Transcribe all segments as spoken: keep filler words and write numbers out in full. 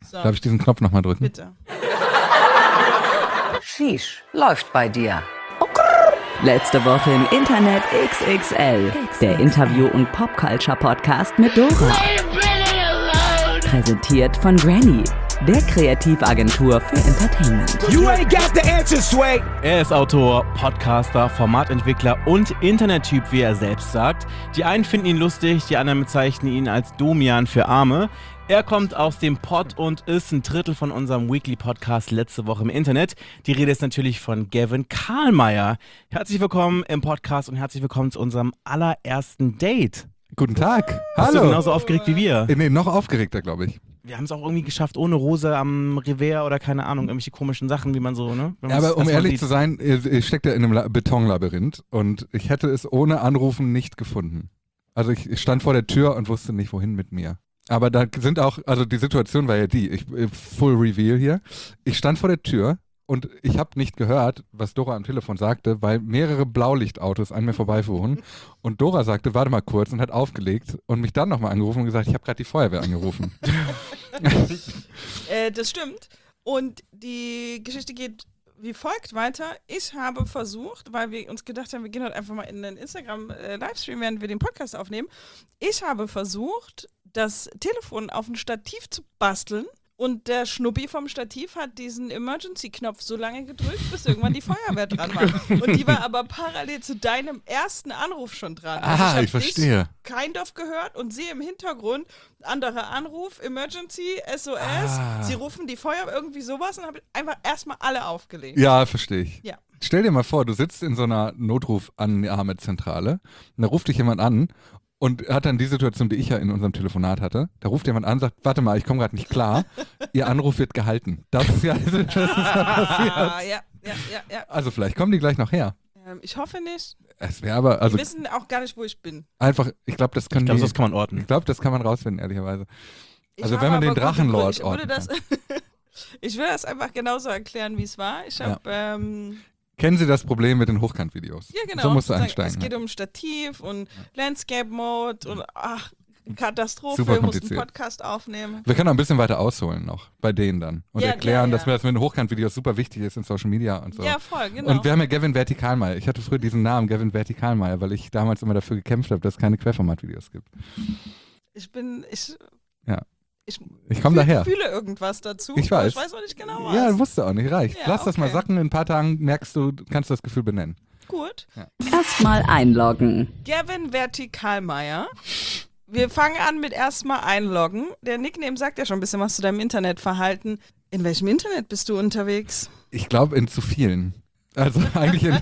So. Darf ich diesen Knopf nochmal drücken? Bitte. Sheesh, läuft bei dir. Letzte Woche im Internet X X L. Der Interview- und Popculture-Podcast mit Dora. Präsentiert von Granny, der Kreativagentur für Entertainment. You ain't got the answer, Sway. Er ist Autor, Podcaster, Formatentwickler und Internettyp, wie er selbst sagt. Die einen finden ihn lustig, die anderen bezeichnen ihn als Domian für Arme. Er kommt aus dem Pod und ist ein Drittel von unserem Weekly-Podcast letzte Woche im Internet. Die Rede ist natürlich von Gavin Karlmeier. Herzlich willkommen im Podcast und herzlich willkommen zu unserem allerersten Date. Guten Tag. Bist Hallo. du genauso aufgeregt wie wir? Nee, noch aufgeregter, glaube ich. Wir haben es auch irgendwie geschafft, ohne Rose am Revers oder keine Ahnung, irgendwelche komischen Sachen, wie man so, ne? Ja, aber um ehrlich zu sein, ich stecke ja in einem La- Betonlabyrinth und ich hätte es ohne Anrufen nicht gefunden. Also ich, ich stand vor der Tür und wusste nicht, wohin mit mir. Aber da sind auch, also die Situation war ja die, ich, Full Reveal hier, ich stand vor der Tür und ich habe nicht gehört, was Dora am Telefon sagte, weil mehrere Blaulichtautos an mir vorbeifuhren und Dora sagte, warte mal kurz und hat aufgelegt und mich dann nochmal angerufen und gesagt, ich habe gerade die Feuerwehr angerufen. äh, das stimmt und die Geschichte geht wie folgt weiter. Ich habe versucht, weil wir uns gedacht haben, wir gehen heute einfach mal in den Instagram-Livestream, während wir den Podcast aufnehmen. Ich habe versucht, das Telefon auf ein Stativ zu basteln und der Schnuppi vom Stativ hat diesen Emergency-Knopf so lange gedrückt, bis irgendwann die Feuerwehr dran war. Und die war aber parallel zu deinem ersten Anruf schon dran. Also ah, ich, ich verstehe. Kind of gehört und sehe im Hintergrund, anderer Anruf, Emergency, S O S, ah. sie rufen die Feuerwehr, irgendwie sowas und habe einfach erstmal alle aufgelegt. Ja, verstehe ich. Ja. Stell dir mal vor, du sitzt in so einer Notrufannahmezentrale und da ruft dich jemand an und hat dann die Situation, die ich ja in unserem Telefonat hatte. Da ruft jemand an und sagt, warte mal, ich komme gerade nicht klar. Ihr Anruf wird gehalten. Das ist ja, das ist ja passiert. Ah, ja, ja, ja, ja. Also vielleicht kommen die gleich noch her. Ähm, ich hoffe nicht. Es wäre aber, also Die wissen auch gar nicht, wo ich bin. einfach, ich glaube, das können Ich glaube, die, das kann man orten. ich glaube, das kann man rausfinden, ehrlicherweise. Ich Also habe wenn man den aber gute Drachenlord Gründe. Ich würde orten das, kann. ich will das einfach genauso erklären, wie es war. Ich habe, Ja. ähm, Kennen Sie das Problem mit den Hochkantvideos? ja genau. So musst du Sagen, einsteigen. Es geht ja. um Stativ und Landscape-Mode und ach, Katastrophe, Super wir mussten kompliziert. Podcast aufnehmen. Wir können auch ein bisschen weiter ausholen noch, bei denen dann. Und Ja, erklären, ja, dass ja. mir das mit den Hochkantvideos super wichtig ist in Social Media und so. Ja, voll, genau. Und wir haben ja Gavin Vertikalmeier. Ich hatte früher diesen Namen, Gavin Vertikalmeier, weil ich damals immer dafür gekämpft habe, dass es keine Querformatvideos gibt. ich bin, ich, Ja. ich, Ich komme fühl- daher. fühle irgendwas dazu. Ich aber weiß. Ich weiß noch nicht genau was. Ja, wusste auch nicht, reicht. Ja, Lass das mal okay. sacken, in ein paar Tagen merkst du, kannst du das Gefühl benennen. Gut. Erstmal einloggen. Gavin Vertikalmeier. Wir fangen an mit erstmal einloggen. Der Nickname sagt ja schon ein bisschen was zu deinem Internetverhalten. In welchem Internet bist du unterwegs? Ich glaube in zu vielen. Also eigentlich in,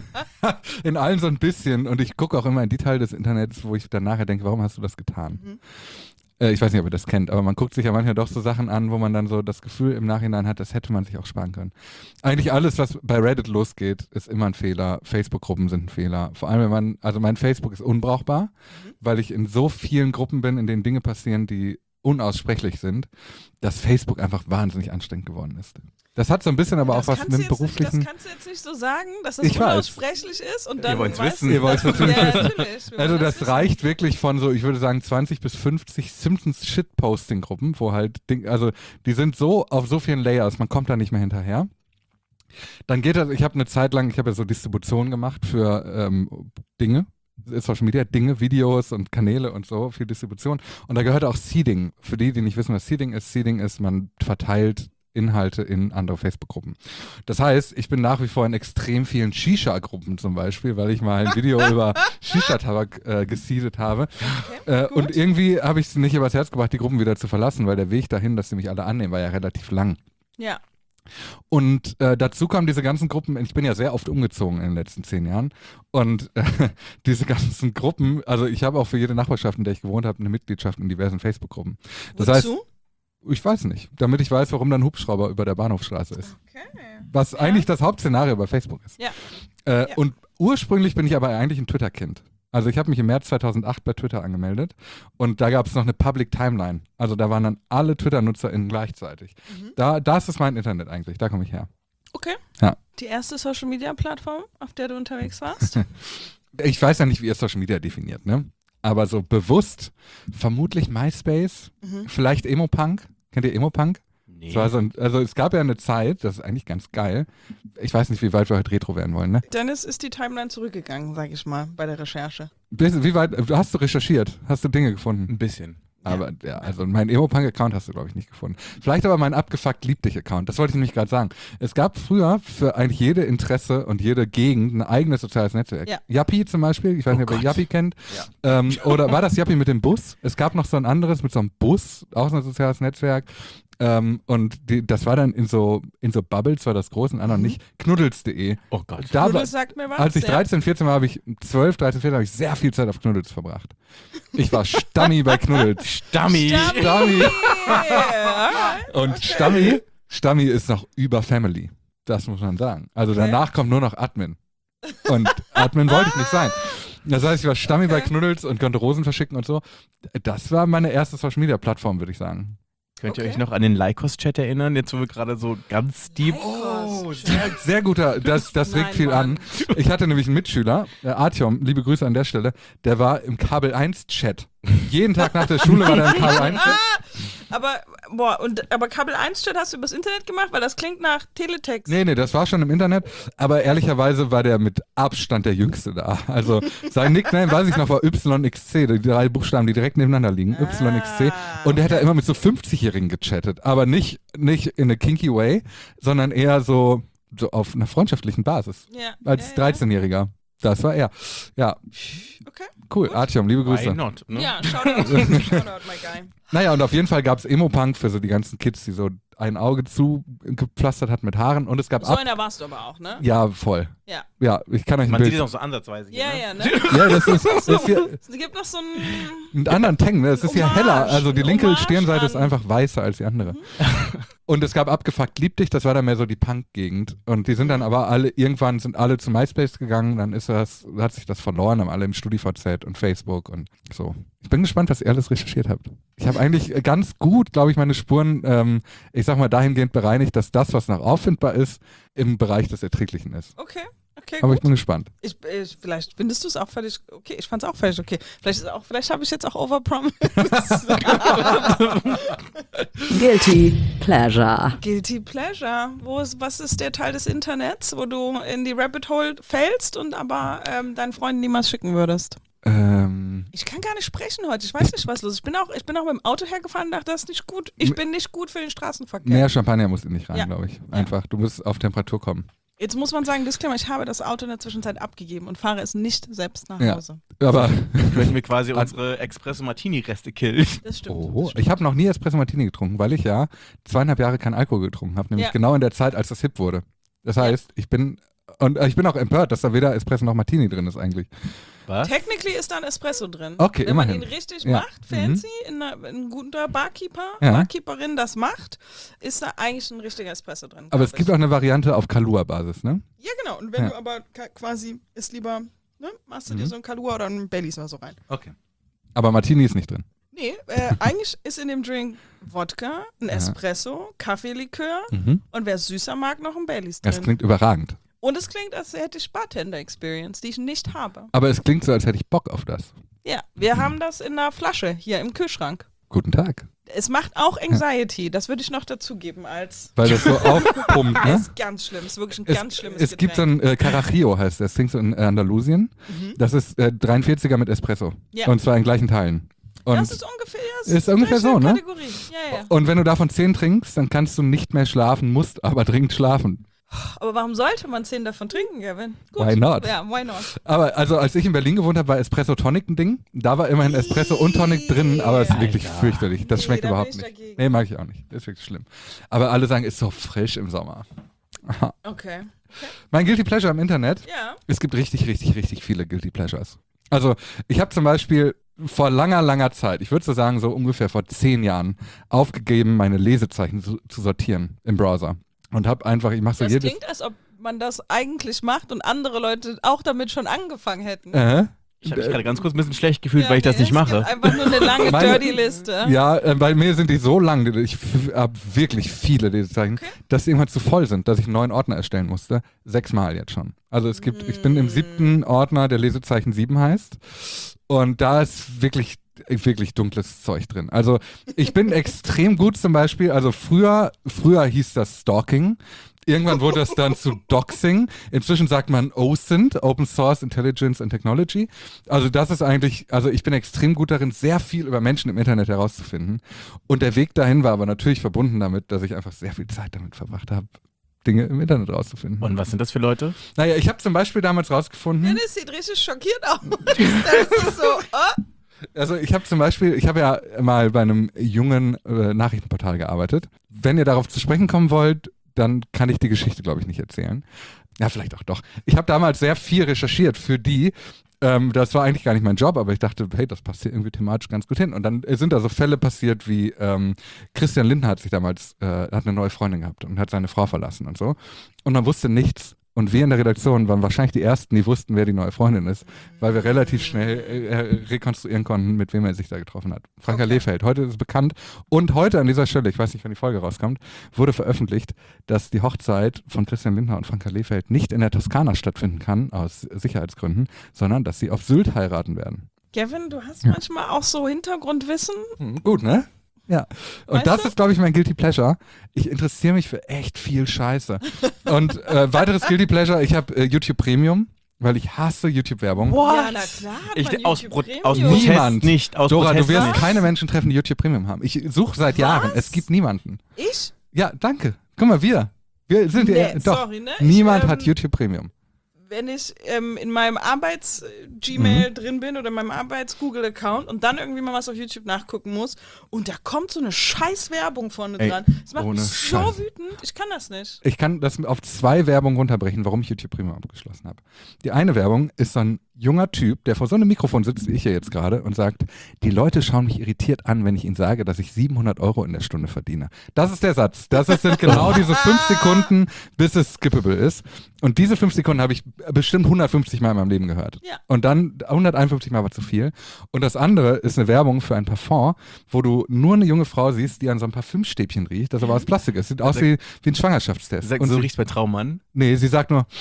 in allen so ein bisschen. Und ich gucke auch immer in die Teile des Internets, wo ich dann nachher denke, warum hast du das getan? Mhm. Äh, ich weiß nicht, ob ihr das kennt, aber man guckt sich ja manchmal doch so Sachen an, wo man dann so das Gefühl im Nachhinein hat, das hätte man sich auch sparen können. Eigentlich alles, was bei Reddit losgeht, ist immer ein Fehler. Facebook-Gruppen sind ein Fehler. Vor allem, wenn man, also mein Facebook ist unbrauchbar, Mhm. weil ich in so vielen Gruppen bin, in denen Dinge passieren, die unaussprechlich sind, dass Facebook einfach wahnsinnig anstrengend geworden ist. Das hat so ein bisschen aber Das auch was kannst mit du dem jetzt nicht, beruflichen... Das kannst du jetzt nicht so sagen, dass das Ich weiß. unaussprechlich ist und dann Ihr wollt's weißt wissen. du- Ihr wollt's natürlich ja, wissen. natürlich. Wir Also wollen das wissen. reicht wirklich von so, ich würde sagen, zwanzig bis fünfzig Simpsons-Shitposting-Gruppen, wo halt, Ding, also die sind so auf so vielen Layers, man kommt da nicht mehr hinterher. Dann geht das, ich habe eine Zeit lang, ich habe ja so Distribution gemacht für ähm, Dinge, Social Media, Dinge, Videos und Kanäle und so, für Distribution. Und da gehört auch Seeding. Für die, die nicht wissen, was Seeding ist, Seeding ist, man verteilt Inhalte in andere Facebook-Gruppen. Das heißt, ich bin nach wie vor in extrem vielen Shisha-Gruppen zum Beispiel, weil ich mal ein Video über Shisha-Tabak äh, geseedet habe. Okay, Äh, gut. und irgendwie habe ich es nicht übers Herz gebracht, die Gruppen wieder zu verlassen, weil der Weg dahin, dass sie mich alle annehmen, war ja relativ lang. Ja. Und äh, dazu kamen diese ganzen Gruppen, ich bin ja sehr oft umgezogen in den letzten zehn Jahren und äh, diese ganzen Gruppen, also ich habe auch für jede Nachbarschaft, in der ich gewohnt habe, eine Mitgliedschaft in diversen Facebook-Gruppen. Das heißt, Wozu? ich weiß nicht, damit ich weiß, warum da ein Hubschrauber über der Bahnhofstraße ist. Okay. Was Ja. eigentlich das Hauptszenario bei Facebook ist. Ja. Äh, Ja. Und ursprünglich bin ich aber eigentlich ein Twitter-Kind. Also ich habe mich im März zweitausendacht bei Twitter angemeldet und da gab es noch eine Public Timeline. Also da waren dann alle Twitter-NutzerInnen gleichzeitig. Mhm. Da, das ist mein Internet eigentlich, da komme ich her. Okay. Ja. Die erste Social-Media-Plattform, auf der du unterwegs warst? Ich weiß ja nicht, wie ihr Social Media definiert, ne? Aber so bewusst, vermutlich MySpace, Mhm. vielleicht Emo-Punk. Kennt ihr Emo-Punk? Nee. Es war so ein, also es gab ja eine Zeit, das ist eigentlich ganz geil. Ich weiß nicht, wie weit wir heute Retro werden wollen, ne? Dennis ist die Timeline zurückgegangen, sag ich mal, bei der Recherche. Wie weit, hast du recherchiert? Hast du Dinge gefunden? Ein bisschen. Aber ja, also meinen Emo-Punk-Account hast du, glaube ich, nicht gefunden. Vielleicht aber meinen abgefuckt lieb dich Account. Das wollte ich nämlich gerade sagen. Es gab früher für eigentlich jede Interesse und jede Gegend ein eigenes soziales Netzwerk. Ja. Yappi zum Beispiel, ich weiß Oh nicht, ob ihr Gott. Yappi kennt. Ja. Ähm, oder war das Yappi mit dem Bus? Es gab noch so ein anderes mit so einem Bus, auch so ein soziales Netzwerk. Ähm, und die, das war dann in so, in so Bubbles, war das groß und andere nicht. Knuddels punkt de. Oh Gott. Da war, Knuddels sagt mir was. als ich ja. dreizehn, vierzehn war, habe ich zwölf, dreizehn, vierzehn, habe ich sehr viel Zeit auf Knuddels verbracht. Ich war Stammi bei Knuddels. Stammi. Stammi. Stammi. Ja. Und Stammi, Stammi ist noch über Family. Das muss man sagen. Also Okay. danach kommt nur noch Admin. Und Admin wollte ich nicht sein. Das heißt, ich war Stammi bei Okay. Knuddels und konnte Rosen verschicken und so. Das war meine erste Social Media Plattform, würde ich sagen. Könnt ihr Okay. euch noch an den Lycos-Chat erinnern? Jetzt, wo wir gerade so ganz deep... Oh, Sehr, sehr guter, das, das regt Nein, viel Mann. an. Ich hatte nämlich einen Mitschüler, äh, Artyom, liebe Grüße an der Stelle, der war im Kabel eins Chat. Jeden Tag nach der Schule war der im Kabel eins Chat. Aber, boah, und, aber Kabel eins Chat hast du übers Internet gemacht? Weil das klingt nach Teletext. Nee, nee, das war schon im Internet, aber ehrlicherweise war der mit Abstand der Jüngste da. Also sein Nickname, weiß ich noch, war Y X C, die drei Buchstaben, die direkt nebeneinander liegen, Y X C. Und der hat da immer mit so fünfzigjährigen gechattet, aber nicht, nicht in a kinky way, sondern eher so, so auf einer freundschaftlichen Basis. Ja. Als ja, ja. dreizehnjähriger. Das war er. Ja, Okay. cool. Artyom, liebe Why Grüße. not? Ne? Ja, Shoutout, Shoutout, my guy. Naja, und auf jeden Fall gab es Emo-Punk für so die ganzen Kids, die so ein Auge zugepflastert hat mit Haaren. Und es gab So ab. einer warst du aber auch, ne? Ja, voll. Ja. Ja, ich kann euch ein Man sieht Bild. es auch so ansatzweise. hier, Ja, ne? ja, ne? Ja, das ist, das ist hier Es gibt noch so einen. einen anderen Tang, ne? Es ist hier Hommage, heller. Also die linke Hommage Stirnseite ist an- einfach weißer als die andere. Und es gab abgefuckt lieb dich, das war dann mehr so die Punk-Gegend. Und die sind dann aber alle, irgendwann sind alle zu MySpace gegangen, dann ist das, hat sich das verloren, haben alle im StudiVZ und Facebook und so. Ich bin gespannt, was ihr alles recherchiert habt. Ich habe eigentlich ganz gut, glaube ich, meine Spuren, ähm, ich sag mal, dahingehend bereinigt, dass das, was noch auffindbar ist, im Bereich des Erträglichen ist. Okay, okay, Aber gut. ich bin gespannt. Ich, ich, vielleicht findest du es auch völlig okay. Ich fand es auch völlig okay. Vielleicht, ist auch- vielleicht habe ich jetzt auch overpromised. Guilty Pleasure. Guilty Pleasure. Wo ist, was ist der Teil des Internets, wo du in die Rabbit Hole fällst und aber ähm, deinen Freunden niemals schicken würdest? Ähm, Ich kann gar nicht sprechen heute. Ich weiß nicht, was los ist. Ich bin auch, ich bin auch mit dem Auto hergefahren und dachte, das ist nicht gut. Ich bin nicht gut für den Straßenverkehr. mehr Champagner muss in nicht rein, Ja. glaube ich. Einfach, du musst auf Temperatur kommen. Jetzt muss man sagen, Disclaimer, ich habe das Auto in der Zwischenzeit abgegeben und fahre es nicht selbst nach Ja. Hause. Aber, Möchten wir quasi unsere Espresso-Martini-Reste killen. Das stimmt. oh, das stimmt. ich habe noch nie Espresso Martini getrunken, weil ich ja zweieinhalb Jahre keinen Alkohol getrunken habe, nämlich Ja. genau in der Zeit, als das hip wurde. Das heißt, ich bin, und äh, ich bin auch empört, dass da weder Espresso noch Martini drin ist eigentlich. Was? Technically ist da ein Espresso drin. Okay, Wenn man immerhin. ihn richtig Ja. macht, fancy, in einer, ein guter Barkeeper, Ja. Barkeeperin das macht, ist da eigentlich ein richtiger Espresso drin. Aber glaub es gibt ich. auch eine Variante auf Kahlua-Basis, ne? Ja, genau. Und wenn Ja. du aber ka- quasi ist lieber, ne, machst du Mhm. dir so ein Kahlua oder ein Baileys oder so rein. Okay. Aber Martini ist nicht drin. Nee, äh, eigentlich ist in dem Drink Wodka, ein Espresso, Kaffeelikör Mhm. und wer süßer mag, noch ein Baileys drin. Das klingt überragend. Und es klingt, als hätte ich Bartender-Experience, die ich nicht habe. Aber es klingt so, als hätte ich Bock auf das. Ja, wir haben das in einer Flasche hier im Kühlschrank. Guten Tag. Es macht auch Anxiety, das würde ich noch dazugeben als... Weil das so aufpumpt, Das ne? ist ganz schlimm, ist wirklich ein Es, ganz schlimmes es gibt so Getränk. ein äh, Carajillo, heißt das. Das trinkst du in äh, Andalusien. Mhm. Das ist äh, dreiundvierziger mit Espresso. Ja. Und zwar in gleichen Teilen. Und, Das ist ungefähr, das ist ungefähr gleiche so, ne? Kategorie. Ja, ja. und wenn du davon zehn trinkst, dann kannst du nicht mehr schlafen, musst aber dringend schlafen. Aber warum sollte man zehn davon trinken, Gavin? Gut. Why not? Ja, why not? Aber also als ich in Berlin gewohnt habe, war Espresso Tonic ein Ding. Da war immerhin Espresso und Tonic drin, aber es ist wirklich Alter. fürchterlich. Das Nee, schmeckt da bin überhaupt ich nicht. dagegen. Nee, mag ich auch nicht. Das ist wirklich schlimm. Aber alle sagen, ist so frisch im Sommer. Aha. Okay. Mein Guilty Pleasure im Internet. Ja. Es gibt richtig, richtig, richtig viele Guilty Pleasures. Also ich habe zum Beispiel vor langer, langer Zeit, ich würde so sagen so ungefähr vor zehn Jahren, aufgegeben, meine Lesezeichen zu, zu sortieren im Browser. Und habe einfach, ich mache so Das jedes... klingt, als ob man das eigentlich macht und andere Leute auch damit schon angefangen hätten. Äh, Ich habe mich gerade ganz kurz ein bisschen schlecht gefühlt, Ja, weil ich das nee, nicht es mache. gibt einfach nur eine lange Meine- Dirty-Liste. Ja, äh, bei mir sind die so lang, ich habe wirklich viele Lesezeichen, Okay. dass die irgendwann zu voll sind, dass ich einen neuen Ordner erstellen musste. Sechsmal jetzt schon. Also es gibt, ich bin im siebten Ordner, der Lesezeichen sieben heißt. Und da ist wirklich wirklich dunkles Zeug drin. Also ich bin extrem gut zum Beispiel, also früher, früher hieß das Stalking. Irgendwann wurde das dann zu Doxing. Inzwischen sagt man O S I N T, Open Source Intelligence and Technology. Also das ist eigentlich, also ich bin extrem gut darin, sehr viel über Menschen im Internet herauszufinden. Und der Weg dahin war aber natürlich verbunden damit, dass ich einfach sehr viel Zeit damit verbracht habe, Dinge im Internet rauszufinden. Und was sind das für Leute? Naja, ich habe zum Beispiel damals rausgefunden. Dennis sieht richtig schockiert aus. Das ist so, oh. Also ich habe zum Beispiel, ich habe ja mal bei einem jungen äh, Nachrichtenportal gearbeitet. Wenn ihr darauf zu sprechen kommen wollt, dann kann ich die Geschichte, glaube ich, nicht erzählen. Ja, vielleicht auch doch. Ich habe damals sehr viel recherchiert für die. Ähm, das war eigentlich gar nicht mein Job, aber ich dachte, hey, das passt hier irgendwie thematisch ganz gut hin. Und dann sind da so Fälle passiert wie ähm, Christian Lindner hat sich damals, äh, hat eine neue Freundin gehabt und hat seine Frau verlassen und so. Und man wusste nichts. Und wir in der Redaktion waren wahrscheinlich die Ersten, die wussten, wer die neue Freundin ist, weil wir relativ schnell äh, rekonstruieren konnten, mit wem er sich da getroffen hat. Franka Okay. Lehfeld, heute ist es bekannt. Und heute an dieser Stelle, ich weiß nicht, wann die Folge rauskommt, wurde veröffentlicht, dass die Hochzeit von Christian Lindner und Franka Lehfeld nicht in der Toskana stattfinden kann, aus Sicherheitsgründen, sondern dass sie auf Sylt heiraten werden. Kevin, du hast manchmal auch so Hintergrundwissen. Hm, gut, ne? Ja. Und Weißt das du? ist, glaube ich, mein Guilty Pleasure. Ich interessiere mich für echt viel Scheiße. Und äh, weiteres Guilty Pleasure, ich habe äh, YouTube Premium, weil ich hasse YouTube-Werbung. Ja, na klar. hat Ich, man aus, YouTube Pro, aus Premium. Protest Niemand. nicht. Aus Dora, Protest du wirst nicht. keine Menschen treffen, die YouTube Premium haben. Ich suche seit Was? Jahren. Es gibt niemanden. Ich? Ja, danke. Guck mal, wir. Wir sind Nee, ja. Doch. sorry, ne? Ich, Niemand ähm, hat YouTube Premium. Wenn ich ähm, in meinem Arbeits-Gmail Mhm. drin bin oder in meinem Arbeits-Google-Account und dann irgendwie mal was auf YouTube nachgucken muss und da kommt so eine scheiß Werbung vorne Ey, dran. Das macht ohne mich so Scheiß. wütend. Ich kann das nicht. Ich kann das auf zwei Werbungen runterbrechen, warum ich YouTube Premium abgeschlossen habe. Die eine Werbung ist so ein junger Typ, der vor so einem Mikrofon sitzt, wie ich hier jetzt gerade, und sagt, die Leute schauen mich irritiert an, wenn ich ihnen sage, dass ich siebenhundert Euro in der Stunde verdiene. Das ist der Satz. Das ist, sind genau diese fünf Sekunden, bis es skippable ist. Und diese fünf Sekunden habe ich bestimmt hundertfünfzig Mal in meinem Leben gehört. Ja. Und dann hunderteinundfünfzig Mal war zu viel. Und das andere ist eine Werbung für ein Parfum, wo du nur eine junge Frau siehst, die an so einem Parfümstäbchen riecht, das aber aus Plastik ist. Sieht aus wie, wie ein Schwangerschaftstest. Sag, Und so sie- riecht's bei Traummann. Nee, sie sagt nur,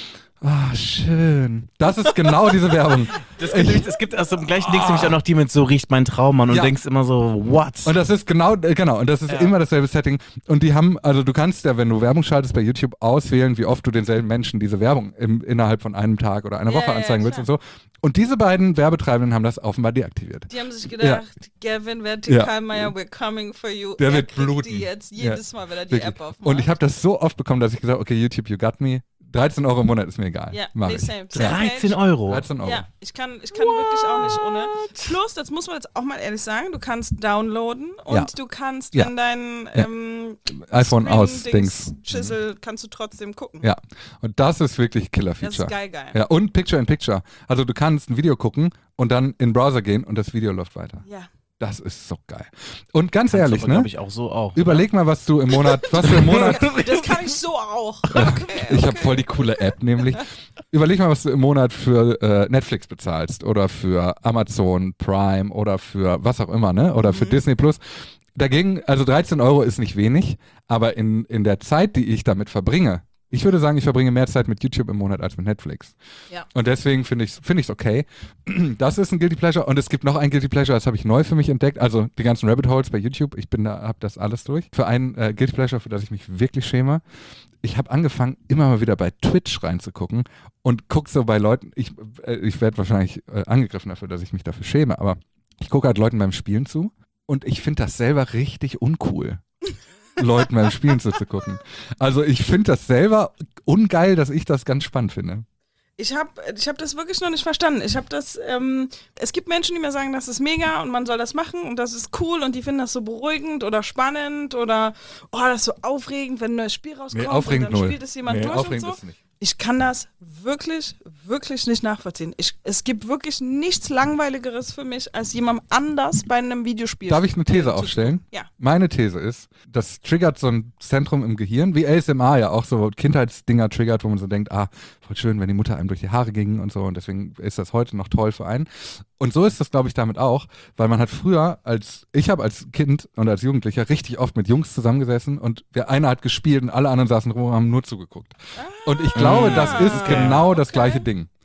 ah, schön. Das ist genau diese Werbung. Das gibt, nämlich- es gibt aus dem gleichen Ding nämlich auch noch die mit so riecht mein Traummann und Ja. denkst immer so, what? Und das ist genau, äh, genau, und das ist Ja. immer dasselbe Setting. Und die haben, also du kannst ja, wenn du Werbung schaltest bei YouTube, auswählen, wie oft du denselben Menschen diese Werbung im, innerhalb von einem Tag oder einer Ja, Woche ja, anzeigen willst klar. und so. Und diese beiden Werbetreibenden haben das offenbar deaktiviert. Die haben sich gedacht, Gavin Vertikalmeier, we're coming for you. Der er wird kriegt bluten. die jetzt Ja. jedes Mal, wenn er die Wirklich. App aufmacht. Und ich habe das so oft bekommen, dass ich gesagt habe, okay, YouTube, you got me. dreizehn Euro im Monat ist mir egal. Ja, Mach nee, ich. same. Ja. dreizehn Euro. dreizehn Euro. Ja, ich kann, ich kann wirklich auch nicht ohne. Plus, das muss man jetzt auch mal ehrlich sagen, du kannst downloaden und Ja. du kannst, Ja. wenn dein Ja. ähm, iPhone aus, Screen-Dings Dings. Chisel, kannst du trotzdem gucken. Ja, und das ist wirklich Das Killer-Feature. ist geil, geil. Ja, und Picture-in-Picture. Also du kannst ein Video gucken und dann in den Browser gehen und das Video läuft weiter. Ja. Das ist so geil. Und ganz ehrlich, ne? glaube ich auch so auch. Überleg mal, was du im Monat, was du im Monat, Das kann ich so auch. Okay. ich habe voll die coole App nämlich. Überleg mal, was du im Monat für äh, Netflix bezahlst oder für Amazon Prime oder für was auch immer, ne? Oder für Mhm. Disney Plus. Dagegen, also dreizehn Euro ist nicht wenig, aber in, in der Zeit, die ich damit verbringe, ich würde sagen, ich verbringe mehr Zeit mit YouTube im Monat als mit Netflix. Ja. Und deswegen finde ich es find ich's okay. Das ist ein Guilty Pleasure. Und es gibt noch ein Guilty Pleasure, das habe ich neu für mich entdeckt. Also die ganzen Rabbit Holes bei YouTube. Ich bin da, habe das alles durch. Für ein äh, Guilty Pleasure, für das ich mich wirklich schäme. Ich habe angefangen, immer mal wieder bei Twitch reinzugucken und gucke so bei Leuten, ich, äh, ich werde wahrscheinlich äh, angegriffen dafür, dass ich mich dafür schäme, aber ich gucke halt Leuten beim Spielen zu und ich finde das selber richtig uncool. Leuten beim Spielen zuzugucken. Also ich finde das selber ungeil, dass ich das ganz spannend finde. Ich habe ich hab das wirklich noch nicht verstanden. Ich habe das, ähm, es gibt Menschen, die mir sagen, das ist mega und man soll das machen und das ist cool und die finden das so beruhigend oder spannend oder, oh, das ist so aufregend, wenn ein neues Spiel rauskommt Nee, aufregend und dann null. spielt es jemand Nee, durch und aufregend so. ist nicht. Ich kann das wirklich, wirklich nicht nachvollziehen. Ich, es gibt wirklich nichts Langweiligeres für mich, als jemand anders bei einem Videospiel. Darf ich eine These äh, zu- aufstellen? Ja. Meine These ist, das triggert so ein Zentrum im Gehirn, wie A S M R ja auch so Kindheitsdinger triggert, wo man so denkt, ah, voll schön, wenn die Mutter einem durch die Haare ging und so und deswegen ist das heute noch toll für einen. Und so ist das, glaube ich, damit auch, weil man hat früher als, ich habe als Kind und als Jugendlicher richtig oft mit Jungs zusammengesessen und der eine hat gespielt und alle anderen saßen rum und haben nur zugeguckt. Und ich glaube, das ist okay. genau das Okay. gleiche Ding.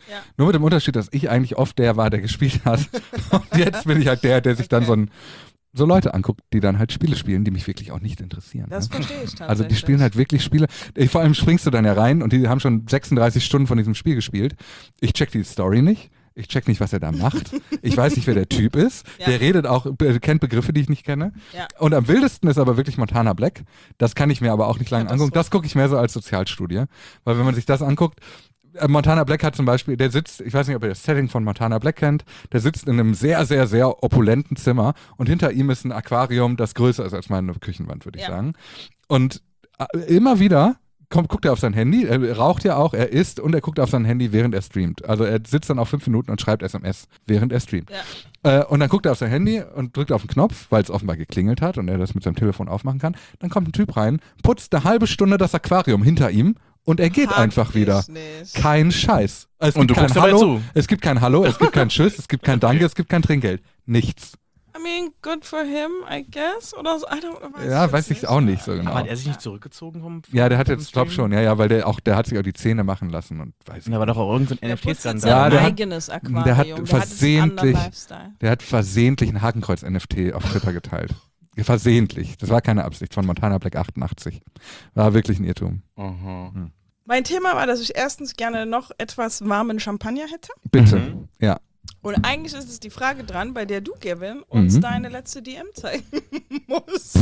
Ja. Nur mit dem Unterschied, dass ich eigentlich oft der war, der gespielt hat. Und jetzt bin ich halt der, der sich dann Okay. so, ein, so Leute anguckt, die dann halt Spiele spielen, die mich wirklich auch nicht interessieren. Das ne? verstehe ich tatsächlich. Also die spielen halt wirklich Spiele. Ich, vor allem springst du dann ja rein und die haben schon sechsunddreißig Stunden von diesem Spiel gespielt. Ich check die Story nicht. Ich check nicht, was er da macht. Ich weiß nicht, wer der Typ ist. Ja. Der redet auch, äh, kennt Begriffe, die ich nicht kenne. Ja. Und am wildesten ist aber wirklich Montana Black. Das kann ich mir aber auch nicht lange angucken. Das gucke ich mehr so als Sozialstudie. Weil wenn man sich das anguckt, äh, Montana Black hat zum Beispiel, der sitzt, ich weiß nicht, ob ihr das Setting von Montana Black kennt, der sitzt in einem sehr, sehr, sehr opulenten Zimmer und hinter ihm ist ein Aquarium, das größer ist als meine Küchenwand, würde ich Ja. sagen. Und äh, immer wieder kommt, guckt er auf sein Handy, er raucht ja auch, er isst und er guckt auf sein Handy, während er streamt. Also er sitzt dann auch fünf Minuten und schreibt S M S, während er streamt. Ja. Äh, und dann guckt er auf sein Handy und drückt auf den Knopf, weil es offenbar geklingelt hat und er das mit seinem Telefon aufmachen kann. Dann kommt ein Typ rein, putzt eine halbe Stunde das Aquarium hinter ihm und er geht Hab einfach ich wieder. nicht. Kein Scheiß. Es Und gibt du kein guckst dabei Hallo, zu. es gibt kein Hallo, es gibt kein Tschüss, es gibt kein Danke, es gibt kein Trinkgeld. Nichts. I mean, good for him, I guess. Oder so. I don't, weiß Ja, jetzt weiß ich nicht. auch nicht so genau. Aber hat er sich nicht zurückgezogen vom, vom Ja, der hat vom jetzt, glaub Stream? schon, ja, ja, weil der auch, der hat sich auch die Zähne machen lassen und weiß Da war doch auch irgendein N Der F putzt jetzt T-Skandal. Ja, sein der hat- eigenes Aquarium. der hat jetzt einen versehentlich- anderen Lifestyle. Der hat versehentlich ein Hakenkreuz N F T auf Twitter geteilt. Versehentlich. Das war keine Absicht von Montana Black achtundachtzig. War wirklich ein Irrtum. Mhm. Mein Thema war, dass ich erstens gerne noch etwas warmen Champagner hätte. Bitte. Mhm. Ja. Und eigentlich ist es die Frage dran, bei der du, Gavin, uns Mhm. deine letzte D M zeigen musst,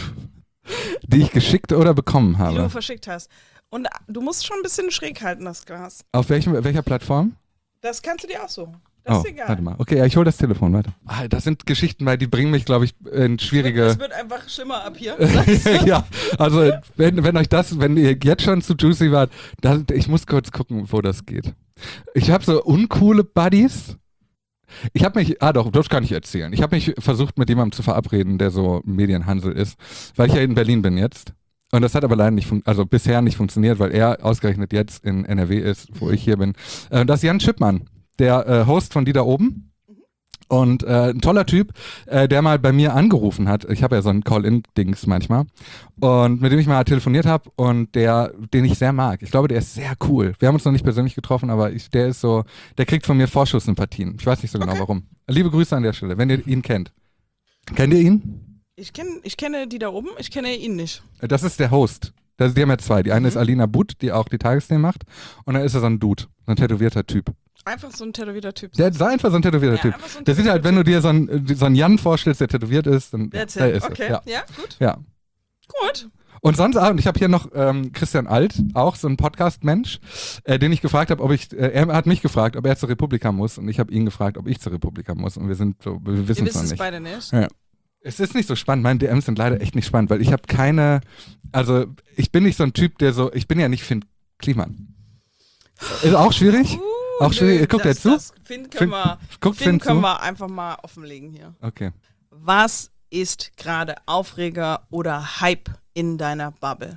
Die ich geschickt oder bekommen die du habe. verschickt hast. Und du musst schon ein bisschen schräg halten, das Glas. Auf welchem, welcher Plattform? Das kannst du dir aussuchen. Das Oh, ist egal. warte mal. Okay, ja, ich hole das Telefon, warte. Ah, das sind Geschichten, weil die bringen mich, glaube ich, in Es schwierige... wird einfach Schimmer ab hier. ja, also wenn, wenn euch das, wenn ihr jetzt schon zu Juicy wart, dann, ich muss kurz gucken, wo das geht. Ich habe so uncoole Buddies. Ich habe mich, ah doch, das kann ich erzählen. Ich habe mich versucht, mit jemandem zu verabreden, der so Medienhansel ist, weil ich ja in Berlin bin jetzt. Und das hat aber leider nicht, fun- also bisher nicht funktioniert, weil er ausgerechnet jetzt in N R W ist, wo ich hier bin. Äh, das ist Jan Schippmann, der äh, Host von Die da oben. Und äh, ein toller Typ, äh, der mal bei mir angerufen hat. Ich habe ja so ein Call-In-Dings manchmal. Und mit dem ich mal telefoniert habe und der, den ich sehr mag. Ich glaube, der ist sehr cool. Wir haben uns noch nicht persönlich getroffen, aber ich, der ist so, der kriegt von mir Vorschusssympathien. Ich weiß nicht so genau Okay. warum. Liebe Grüße an der Stelle, wenn ihr ihn kennt. Kennt ihr ihn? Ich, kenn, ich kenne die da oben, ich kenne ihn nicht. Das ist der Host. Das, die haben ja zwei. Die eine ist Alina But, die auch die Tagesthemen macht. Und dann ist er so ein Dude, so ein tätowierter Typ. Einfach so ein tätowierter Typ. Der ist einfach so ein tätowierter Ja, Typ. einfach so ein Der sieht halt, wenn du dir so einen, so einen Jan vorstellst, der tätowiert ist, dann That's da it. ist Okay, er. Ja. ja, gut. ja. Gut. Und sonst, ah, und ich habe hier noch ähm, Christian Alt, auch so ein Podcast-Mensch, äh, den ich gefragt habe, ob ich, äh, er hat mich gefragt, ob er zur Republika muss und ich habe ihn gefragt, ob ich zur Republika muss und wir sind so, wir Ihr wissen es wisst noch es nicht. beide nicht. Ja. Es ist nicht so spannend, meine D Ms sind leider echt nicht spannend, weil ich habe keine, also ich bin nicht so ein Typ, der so, ich bin ja nicht Finn Kliman. Ist auch schwierig? Uh, Auch schwierig. nö, Guckt das, er zu? Das Finn können, Finn- wir, Guckt Finn Finn können zu? wir einfach mal offenlegen hier. Okay. Was ist gerade Aufreger oder Hype in deiner Bubble?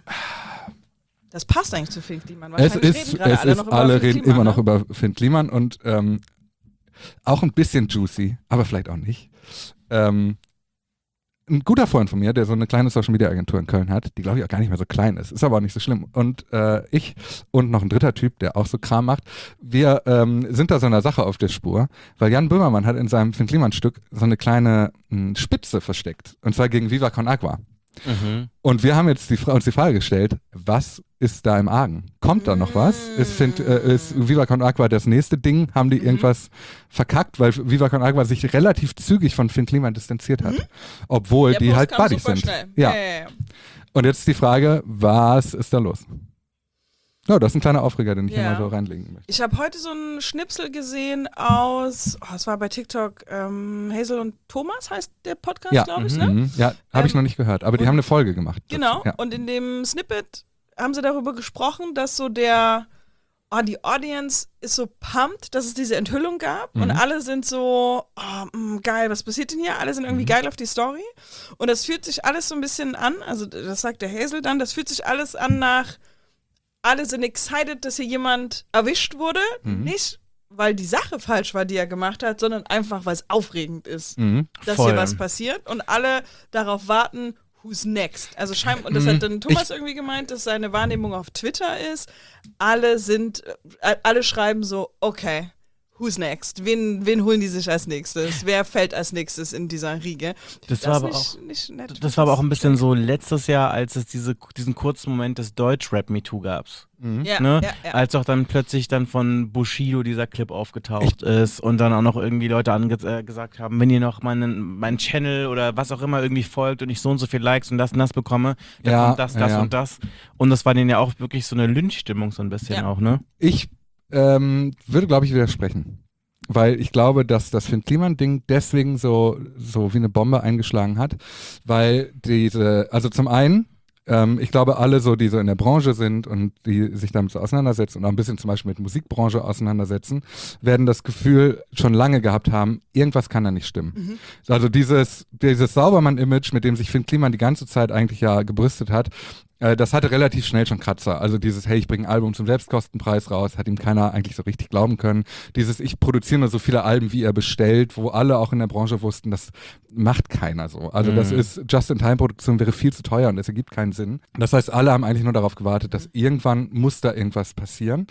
Das passt eigentlich zu Finn Kliman. Es Wahrscheinlich ist, reden gerade es alle ist, noch über alle Finn reden Kliman, immer noch ne? über Finn Kliman und ähm, auch ein bisschen juicy, aber vielleicht auch nicht. Ähm, ein guter Freund von mir, der so eine kleine Social-Media-Agentur in Köln hat, die glaube ich auch gar nicht mehr so klein ist, ist aber auch nicht so schlimm. Und äh, ich und noch ein dritter Typ, der auch so Kram macht, wir ähm, sind da so einer Sache auf der Spur, weil Jan Böhmermann hat in seinem Finn Kliman-Stück so eine kleine mh, Spitze versteckt, und zwar gegen Viva Con Agua. Mhm. Und wir haben jetzt die, Fra- uns die Frage gestellt, was ist da im Argen? Kommt da noch was? Ist, find, äh, ist Viva Con Agua das nächste Ding? Haben die irgendwas verkackt? Weil Viva Con Agua sich relativ zügig von Finn Kliman distanziert hat. Obwohl Der die Post halt kam Buddies super sind. schnell. Ja. Ja, ja, ja. Und jetzt ist die Frage, was ist da los? Ja, das ist ein kleiner Aufreger, den ich Ja. hier mal so reinlegen möchte. Ich habe heute so einen Schnipsel gesehen aus, oh, es war bei TikTok, ähm, Hazel und Thomas heißt der Podcast, Ja, glaube ich, mhm, ne? mhm. ja habe ich Ähm, noch nicht gehört, aber die und- haben eine Folge gemacht. dazu. Genau, Ja. und in dem Snippet haben sie darüber gesprochen, dass so der, oh, die Audience ist so pumped, dass es diese Enthüllung gab und Mhm. alle sind so, oh, mh, geil, was passiert denn hier? Alle sind irgendwie Mhm. geil auf die Story und das fühlt sich alles so ein bisschen an, also das sagt der Hazel dann, das fühlt sich alles an nach, alle sind excited, dass hier jemand erwischt wurde, Mhm. nicht weil die Sache falsch war, die er gemacht hat, sondern einfach, weil es aufregend ist, Mhm. dass Voll. hier was passiert und alle darauf warten, who's next? Also scheinbar, und das hat dann Thomas irgendwie gemeint, dass seine Wahrnehmung auf Twitter ist, alle sind, äh, alle schreiben so, okay, who's next? Wen, wen holen die sich als nächstes? Wer fällt als nächstes in dieser Riege? Das, das war aber nicht, auch, nicht nett, das war aber auch ein bisschen so letztes Jahr, als es diese, diesen kurzen Moment des Deutsch-Rap-MeToo gab. Ja, Ne? ja, ja. Als auch dann plötzlich dann von Bushido dieser Clip aufgetaucht ist und dann auch noch irgendwie Leute ange äh, gesagt haben, wenn ihr noch meinen, meinen Channel oder was auch immer irgendwie folgt und ich so und so viel Likes und das und das bekomme, dann Ja, kommt das, das ja, ja. und das. Und das war denen ja auch wirklich so eine Lynchstimmung so ein bisschen Ja. auch, ne? Ich ähm, würde, glaube ich, widersprechen. Weil ich glaube, dass das Finn Kliman-Ding deswegen so, so wie eine Bombe eingeschlagen hat, weil diese, also zum einen, ähm, ich glaube, alle so, die so in der Branche sind und die sich damit so auseinandersetzen und auch ein bisschen zum Beispiel mit Musikbranche auseinandersetzen, werden das Gefühl schon lange gehabt haben, irgendwas kann da nicht stimmen. Mhm. Also dieses, dieses Saubermann-Image, mit dem sich Finn Kliman die ganze Zeit eigentlich ja gebrüstet hat, äh, das hatte relativ schnell schon Kratzer. Also dieses, hey, ich bringe ein Album zum Selbstkostenpreis raus, hat ihm keiner eigentlich so richtig glauben können. Dieses, ich produziere nur so viele Alben, wie er bestellt, wo alle auch in der Branche wussten, das macht keiner so. Also das Mhm. ist, Just-in-Time-Produktion wäre viel zu teuer und es ergibt keinen Sinn. Das heißt, alle haben eigentlich nur darauf gewartet, dass irgendwann muss da irgendwas passieren.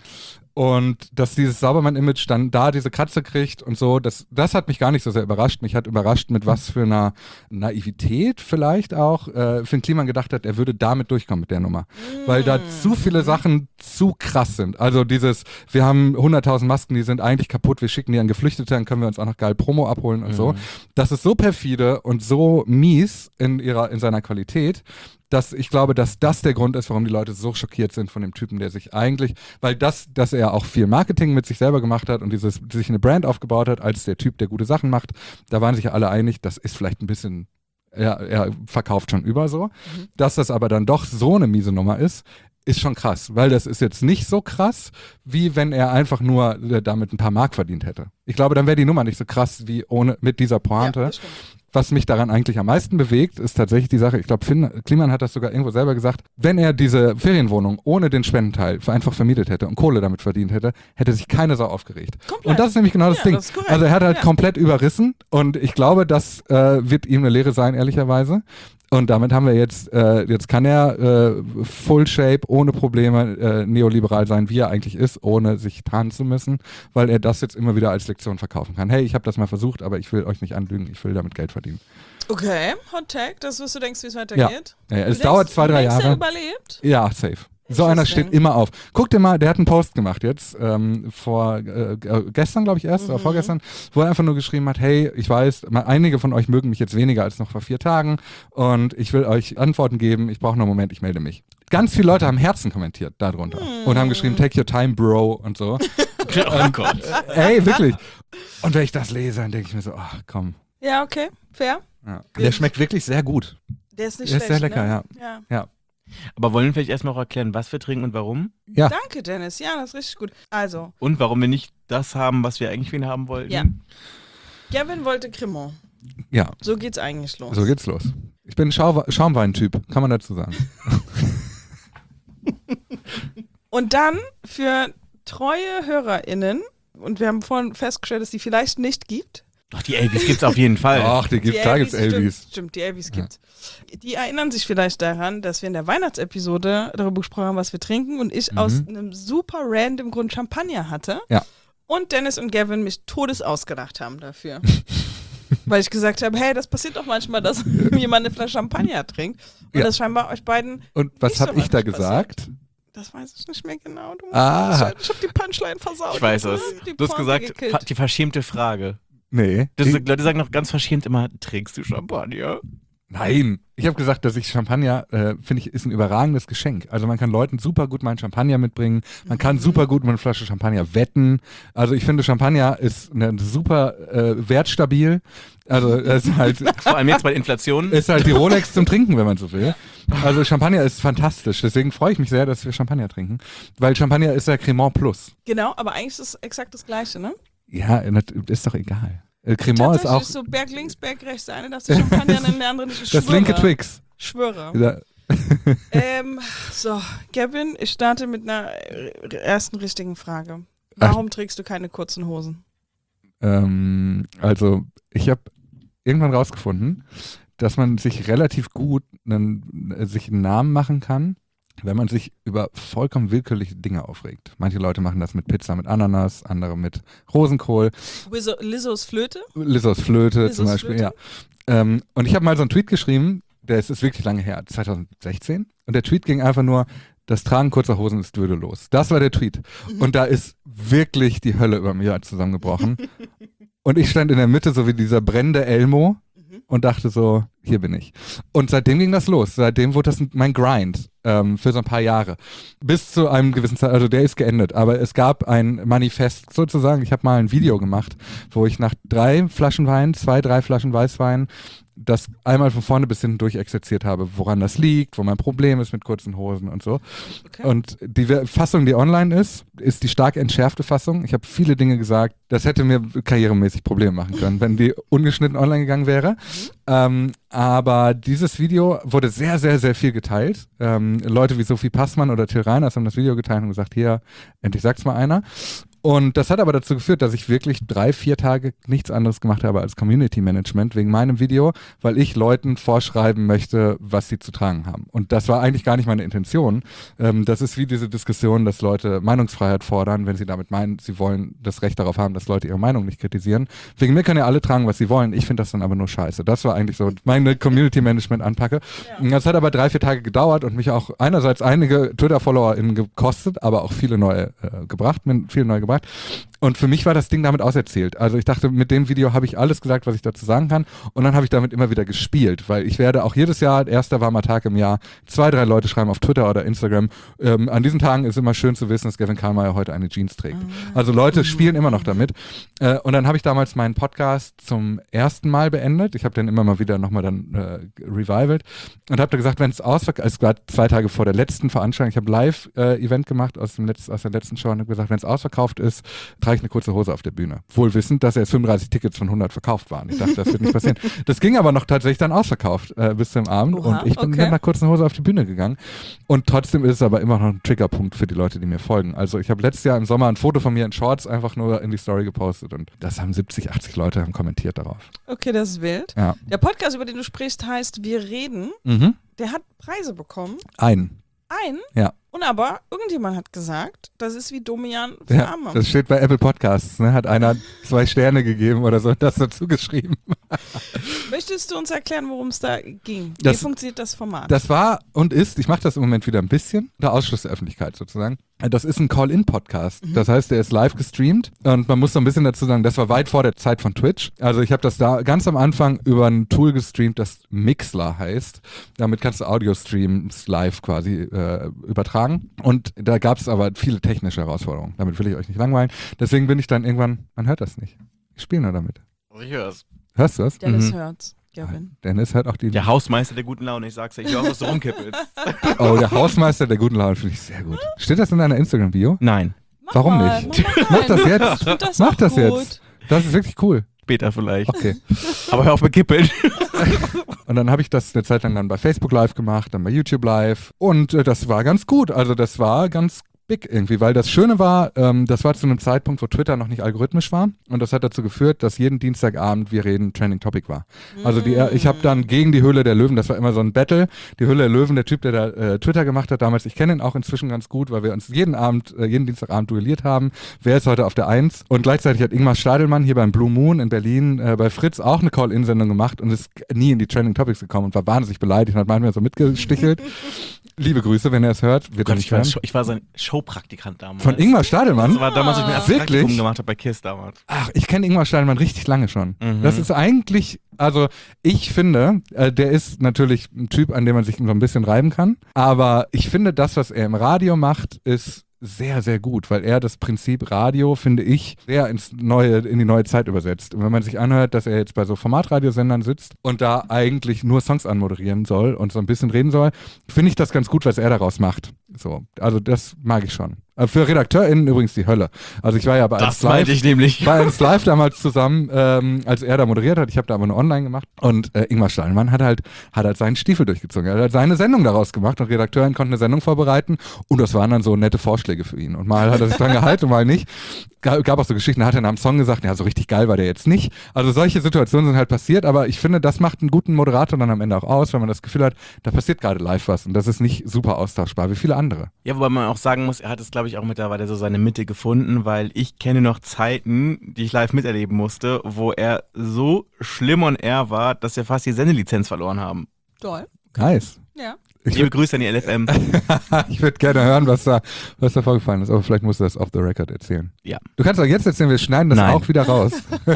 Und dass dieses Saubermann-Image dann da diese Kratze kriegt und so, das, das hat mich gar nicht so sehr überrascht. Mich hat überrascht, mit was für einer Naivität vielleicht auch äh, Finn Kliman gedacht hat, er würde damit durchkommen mit der Nummer. Weil da zu viele Sachen zu krass sind. Also dieses, wir haben hunderttausend Masken, die sind eigentlich kaputt, wir schicken die an Geflüchtete, dann können wir uns auch noch geil Promo abholen und so. Das ist so perfide und so mies in ihrer, in seiner Qualität, dass ich glaube, dass das der Grund ist, warum die Leute so schockiert sind von dem Typen, der sich eigentlich, weil das, dass er auch viel Marketing mit sich selber gemacht hat und dieses, sich eine Brand aufgebaut hat, als der Typ, der gute Sachen macht, da waren sich ja alle einig, das ist vielleicht ein bisschen, er, er verkauft schon über so. Mhm. Dass das aber dann doch so eine miese Nummer ist, ist schon krass, weil das ist jetzt nicht so krass, wie wenn er einfach nur äh, damit ein paar Mark verdient hätte. Ich glaube, dann wäre die Nummer nicht so krass wie ohne mit dieser Pointe. Ja, das stimmt. Was mich daran eigentlich am meisten bewegt, ist tatsächlich die Sache, ich glaube, Finn Kliman hat das sogar irgendwo selber gesagt, wenn er diese Ferienwohnung ohne den Spendenteil einfach vermietet hätte und Kohle damit verdient hätte, hätte sich keine Sau aufgeregt. Komplett. Und das ist nämlich genau das Ja, Ding. das ist korrekt. Also er hat halt Ja. komplett überrissen und ich glaube, das äh, wird ihm eine Lehre sein, ehrlicherweise. Und damit haben wir jetzt, äh, jetzt kann er äh, Full Shape, ohne Probleme äh, neoliberal sein, wie er eigentlich ist, ohne sich tarnen zu müssen, weil er das jetzt immer wieder als Lektion verkaufen kann. Hey, ich habe das mal versucht, aber ich will euch nicht anlügen, ich will damit Geld verdienen. Okay, Hot Take, das wirst du denkst, wie es weitergeht. Ja, ja, es Du dauert denkst- zwei, drei denkst, Jahre. Er überlebt? Ja, safe. So einer Interesting. steht immer auf. Guck dir mal, der hat einen Post gemacht jetzt, ähm, vor äh, äh, gestern, glaube ich erst, oder vorgestern, wo er einfach nur geschrieben hat, hey, ich weiß, mal, einige von euch mögen mich jetzt weniger als noch vor vier Tagen und ich will euch Antworten geben, ich brauche nur einen Moment, ich melde mich. Ganz viele Leute haben Herzen kommentiert darunter und haben geschrieben, take your time, bro und so. Oh Gott. Ey, wirklich. Und wenn ich das lese, dann denke ich mir so, ach komm. Ja, okay, fair. Ja. Der schmeckt wirklich sehr gut. Der ist nicht Der ist schlecht, sehr lecker, ne? ja. ja. Ja. Aber wollen wir vielleicht erstmal auch erklären, was wir trinken und warum? Ja. Danke, Dennis. Ja, das ist richtig gut. Also, Und warum wir nicht das haben, was wir eigentlich für ihn haben wollten? Ja. Gavin wollte Cremant. Ja, So geht's eigentlich los. so geht's los. Ich bin ein Schau- Schaumwein-Typ, kann man dazu sagen. Und dann für treue HörerInnen, und wir haben vorhin festgestellt, dass die vielleicht nicht gibt. Doch, die Elvis gibt's auf jeden Fall. Ach, die gibt's, Die da gibt's Elvis, Elvis. Stimmt, stimmt, die Elvis gibt's. Die erinnern sich vielleicht daran, dass wir in der Weihnachtsepisode darüber gesprochen haben, was wir trinken und ich Mhm. aus einem super random Grund Champagner hatte. Ja. Und Dennis und Gavin mich todes ausgedacht haben dafür. Weil ich gesagt habe, hey, das passiert doch manchmal, dass jemand eine Flasche Champagner trinkt. Und Ja. das scheinbar euch beiden, Und was Nicht so habe ich da häufig gesagt? das weiß ich nicht mehr genau. Du, Ah. Ich, ich habe die Punchline versaut. Ich weiß Du es. hast die Du hast Pointe gesagt, gekillt. fa- die verschämte Frage. Nee. Das, Ich, Leute sagen noch ganz verschämt immer, trinkst du Champagner? nein. Ich habe gesagt, dass ich Champagner, äh, finde ich, ist ein überragendes Geschenk. Also man kann Leuten super gut mal einen Champagner mitbringen. Man kann super gut mal eine Flasche Champagner wetten. Also ich finde, Champagner ist eine super äh, wertstabil. Also es ist halt... Vor allem jetzt bei Inflation. Ist halt die Rolex zum Trinken, wenn man so will. Also Champagner ist fantastisch. Deswegen freue ich mich sehr, dass wir Champagner trinken. Weil Champagner ist ja Cremant Plus. Genau, aber eigentlich ist es exakt das Gleiche, ne? Ja, das ist doch egal. Äh, Cremant ist Tatsächlich auch ist so Berg links, Berg rechts. Der eine darf sich Champagner nennen, der andere nicht. Ich das schwöre. linke Twix. Schwöre. Ja, Ähm, so, Gavin, ich starte mit einer äh, ersten richtigen Frage. Warum trägst du keine kurzen Hosen? ähm, also ich habe irgendwann rausgefunden, dass man sich relativ gut einen, äh, sich einen Namen machen kann, wenn man sich über vollkommen willkürliche Dinge aufregt. Manche Leute machen das mit Pizza mit Ananas, andere mit Rosenkohl. Wizzo, Lizzos Flöte? Lizzos Flöte Lizzos zum Beispiel, Flöte? ja. Ähm, und ich habe mal so einen Tweet geschrieben, der ist, ist wirklich lange her, zwanzig sechzehn. Und der Tweet ging einfach nur, das Tragen kurzer Hosen ist würdelos. Das war der Tweet. Mhm. Und da ist wirklich die Hölle über mir zusammengebrochen. Und ich stand in der Mitte, so wie dieser brennende Elmo, und dachte so, hier bin ich. Und seitdem ging das los. Seitdem wurde das mein Grind ähm, für so ein paar Jahre. Bis zu einem gewissen Zeit, also der ist geendet. Aber es gab ein Manifest sozusagen. Ich habe mal ein Video gemacht, wo ich nach drei Flaschen Wein, zwei, drei Flaschen Weißwein, das einmal von vorne bis hinten durch exerziert habe, woran das liegt, wo mein Problem ist mit kurzen Hosen und so. Okay. Und die Fassung, die online ist, ist die stark entschärfte Fassung. Ich habe viele Dinge gesagt, das hätte mir karrieremäßig Probleme machen können, wenn die ungeschnitten online gegangen wäre. Mhm. Ähm, aber dieses Video wurde sehr, sehr, sehr viel geteilt. Ähm, Leute wie Sophie Passmann oder Till Reiners haben das Video geteilt und gesagt, hier, endlich sagt's mal einer. Und das hat aber dazu geführt, dass ich wirklich drei, vier Tage nichts anderes gemacht habe als Community Management wegen meinem Video, weil ich Leuten vorschreiben möchte, was sie zu tragen haben. Und das war eigentlich gar nicht meine Intention. Ähm, das ist wie diese Diskussion, dass Leute Meinungsfreiheit fordern, wenn sie damit meinen, sie wollen das Recht darauf haben, dass Leute ihre Meinung nicht kritisieren. Wegen mir können ja alle tragen, was sie wollen. Ich finde das dann aber nur scheiße. Das war eigentlich so meine Community Management Anpacke. Ja. Das hat aber drei, vier Tage gedauert und mich auch einerseits einige Twitter-FollowerInnen gekostet, aber auch viele neue äh, gebracht, mir viele neue gebracht. Und für mich war das Ding damit auserzählt. Also ich dachte, mit dem Video habe ich alles gesagt, was ich dazu sagen kann. Und dann habe ich damit immer wieder gespielt, weil ich werde auch jedes Jahr, erster warmer Tag im Jahr, zwei, drei Leute schreiben auf Twitter oder Instagram. Ähm, an diesen Tagen ist immer schön zu wissen, dass Gavin Karlmeier heute eine Jeans trägt. Also Leute spielen immer noch damit. Äh, und dann habe ich damals meinen Podcast zum ersten Mal beendet. Ich habe den immer mal wieder nochmal dann äh, revivalt und habe da gesagt, wenn es ausverkauft, es war zwei Tage vor der letzten Veranstaltung, ich habe Live-Event äh, gemacht aus, dem Letz-, aus der letzten Show und habe gesagt, wenn es ausverkauft ist, trage ich eine kurze Hose auf der Bühne. Wohl wissend, dass erst fünfunddreißig Tickets von hundert verkauft waren. Ich dachte, das wird nicht passieren. Das ging aber noch tatsächlich dann ausverkauft äh, bis zum Abend. Oha, und ich bin okay. mit einer kurzen Hose auf die Bühne gegangen. Und trotzdem ist es aber immer noch ein Triggerpunkt für die Leute, die mir folgen. Also ich habe letztes Jahr im Sommer ein Foto von mir in Shorts einfach nur in die Story gepostet und das haben siebzig, achtzig Leute haben kommentiert darauf. Okay, das ist wild. Ja. Der Podcast, über den du sprichst, heißt Wir reden. Mhm. Der hat Preise bekommen. Einen. Ein. Ja. Und aber irgendjemand hat gesagt, das ist wie Domian für Ja, Arme. das steht bei Apple Podcasts, ne? Hat einer zwei Sterne gegeben oder so, das dazu geschrieben. Möchtest du uns erklären, worum es da ging? Das- wie funktioniert das Format? Das war und ist, ich mache das im Moment wieder ein bisschen, der Ausschluss der Öffentlichkeit sozusagen. Das ist ein Call-In-Podcast. Das heißt, der ist live gestreamt und man muss so ein bisschen dazu sagen, das war weit vor der Zeit von Twitch. Also ich habe das da ganz am Anfang über ein Tool gestreamt, das Mixler heißt. Damit kannst du Audio-Streams live quasi äh, übertragen. Und da gab es aber viele technische Herausforderungen. Damit will ich euch nicht langweilen. Deswegen bin ich dann irgendwann, man hört das nicht. Ich spiele nur damit. Ich hör's. Hörst du das? Dennis Mhm. hört's. Gavin. Dennis hört auch die... Der Hausmeister der guten Laune, ich sag's ja, ich höre auch, was du rumkippelst. Oh, der Hausmeister der guten Laune finde ich sehr gut. Steht das in deiner Instagram-Bio? Nein, Mach Warum mal, nicht? Mach, mal Mach das rein. jetzt. Ich find das Mach auch das gut. jetzt. Das ist wirklich cool. später vielleicht. Okay. Aber hör auf mit Kippeln. Und dann habe ich das eine Zeit lang dann bei Facebook Live gemacht, dann bei YouTube Live und äh, das war ganz gut. Also das war ganz big irgendwie, weil das Schöne war, ähm, das war zu einem Zeitpunkt, wo Twitter noch nicht algorithmisch war und das hat dazu geführt, dass jeden Dienstagabend wir reden Trending Topic war. Also die, ich habe dann gegen die Höhle der Löwen, das war immer so ein Battle, die Höhle der Löwen, der Typ, der da äh, Twitter gemacht hat damals, ich kenne ihn auch inzwischen ganz gut, weil wir uns jeden Abend, äh, jeden Dienstagabend duelliert haben. Wer ist heute auf der Eins? Und gleichzeitig hat Ingmar Stadelmann hier beim Blue Moon in Berlin äh, bei Fritz auch eine Call-In-Sendung gemacht und ist nie in die Trending Topics gekommen und war wahnsinnig beleidigt und hat manchmal so mitgestichelt. Liebe Grüße, wenn er es hört. Wird er Gott, nicht ich, war, hören. ich war sein Showpraktikant damals. Von Ingmar Stadelmann? Das war damals, als ich mir ein Wirklich? Praktikum gemacht habe bei KISS damals. Ach, ich kenne Ingmar Stadelmann richtig lange schon. Mhm. Das ist eigentlich, also ich finde, äh, der ist natürlich ein Typ, an dem man sich so ein bisschen reiben kann. Aber ich finde, das, was er im Radio macht, ist sehr, sehr gut, weil er das Prinzip Radio, finde ich, sehr ins neue, in die neue Zeit übersetzt. Und wenn man sich anhört, dass er jetzt bei so Formatradiosendern sitzt und da eigentlich nur Songs anmoderieren soll und so ein bisschen reden soll, finde ich das ganz gut, was er daraus macht. So, also das mag ich schon. Für RedakteurInnen übrigens die Hölle. Also ich war ja bei Das meinte ich nämlich. bei uns live damals zusammen, ähm, als er da moderiert hat. Ich habe da aber nur online gemacht. Und äh, Ingmar Stadelmann hat halt, hat halt seinen Stiefel durchgezogen. Er hat halt seine Sendung daraus gemacht und RedakteurInnen konnten eine Sendung vorbereiten und das waren dann so nette Vorschläge für ihn. Und mal hat er sich dran gehalten und mal nicht. Gab auch so Geschichten, da hat er nach dem Song gesagt, ja, so richtig geil war der jetzt nicht. Also solche Situationen sind halt passiert, aber ich finde, das macht einen guten Moderator dann am Ende auch aus, wenn man das Gefühl hat, da passiert gerade live was und das ist nicht super austauschbar wie viele andere. Ja, wobei man auch sagen muss, er hat es, glaube ich, auch mittlerweile so seine Mitte gefunden, weil ich kenne noch Zeiten, die ich live miterleben musste, wo er so schlimm on air war, dass wir fast die Sendelizenz verloren haben. Toll. Nice. Ja. Ich Liebe würd, Grüße an die L F M. ich würde gerne hören, was da, was da vorgefallen ist, aber vielleicht musst du das off the record erzählen. Ja. Du kannst auch jetzt erzählen, wir schneiden das Nein. auch wieder raus.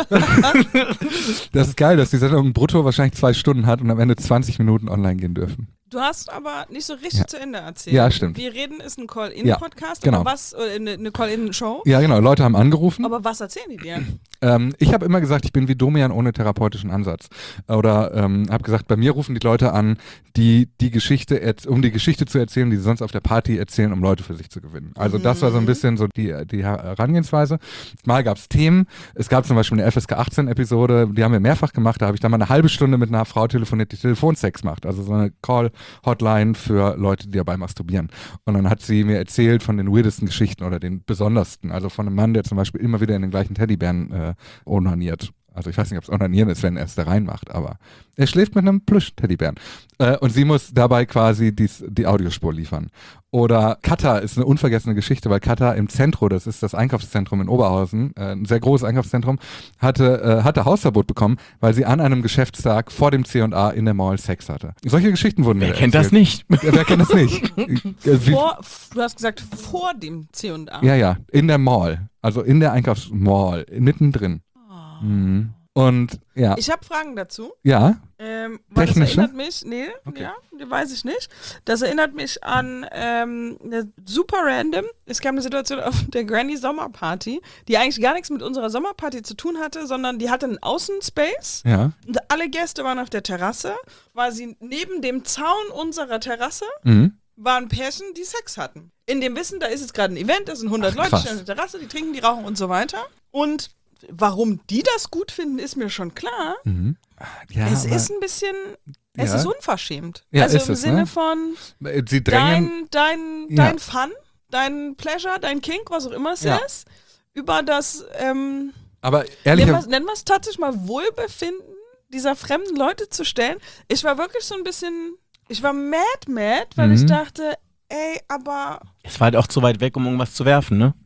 Das ist geil, dass die Sendung brutto wahrscheinlich zwei Stunden hat und am Ende zwanzig Minuten online gehen dürfen. Du hast aber nicht so richtig Ja. zu Ende erzählt. Ja, stimmt. Wir reden ist ein Call-In-Podcast, Ja, genau. aber was, äh, eine, eine Call-In-Show. Ja, genau, Leute haben angerufen. Aber was erzählen die dir? Ähm, ich habe immer gesagt, ich bin wie Domian ohne therapeutischen Ansatz. Oder ähm, habe gesagt, bei mir rufen die Leute an, die die Geschichte, erz- um die Geschichte zu erzählen, die sie sonst auf der Party erzählen, um Leute für sich zu gewinnen. Also das war so ein bisschen so die, die Herangehensweise. Mal gab es Themen. Es gab zum Beispiel eine F S K achtzehn Episode, die haben wir mehrfach gemacht. Da habe ich dann mal eine halbe Stunde mit einer Frau telefoniert, die Telefonsex macht. Also so eine Call-Hotline für Leute, die dabei masturbieren. Und dann hat sie mir erzählt von den weirdesten Geschichten oder den besondersten. Also von einem Mann, der zum Beispiel immer wieder in den gleichen Teddybären äh, onaniert. Also ich weiß nicht, ob es Onanieren ist, wenn er es da reinmacht, aber er schläft mit einem Plüsch-Teddybären. Äh, und sie muss dabei quasi dies, die Audiospur liefern. Oder Kata ist eine unvergessene Geschichte, weil Kata im Zentrum, das ist das Einkaufszentrum in Oberhausen, äh, ein sehr großes Einkaufszentrum, hatte, äh, hatte Hausverbot bekommen, weil sie an einem Geschäftstag vor dem C und A in der Mall Sex hatte. Solche Geschichten wurden Wer mir kennt das erzählt. nicht? Ja, wer kennt das nicht? Äh, wie- Vor, du hast gesagt, vor dem C und A. ja, ja, in der Mall. Also in der Einkaufsmall, mittendrin. Mhm. Und ja, Ich habe Fragen dazu. ja, Ähm, weil das Technische? erinnert mich, nee, Okay. ja, weiß ich nicht. Das erinnert mich an ähm, eine super random. Es gab eine Situation auf der Granny Sommerparty, die eigentlich gar nichts mit unserer Sommerparty zu tun hatte, sondern die hatte einen Außenspace. ja. Und alle Gäste waren auf der Terrasse, quasi neben dem Zaun unserer Terrasse Mhm. waren Pärchen, die Sex hatten. In dem Wissen, da ist jetzt gerade ein Event, da sind hundert Ach, Leute, krass. die stehen auf der Terrasse, die trinken, die rauchen und so weiter. Und warum die das gut finden, ist mir schon klar. Mhm. Ja, es aber ist ein bisschen, es Ja. ist unverschämt. Ja, also ist im es, Sinne ne? von sie drängen. dein, dein, Ja. dein Fun, dein Pleasure, dein Kink, was auch immer es Ja. ist, über das, ähm, Aber nennen ehrlicherweise. wir es tatsächlich mal Wohlbefinden dieser fremden Leute zu stellen. Ich war wirklich so ein bisschen, ich war mad, mad, weil Mhm. ich dachte, ey, aber Es war halt auch zu weit weg, um irgendwas zu werfen, ne?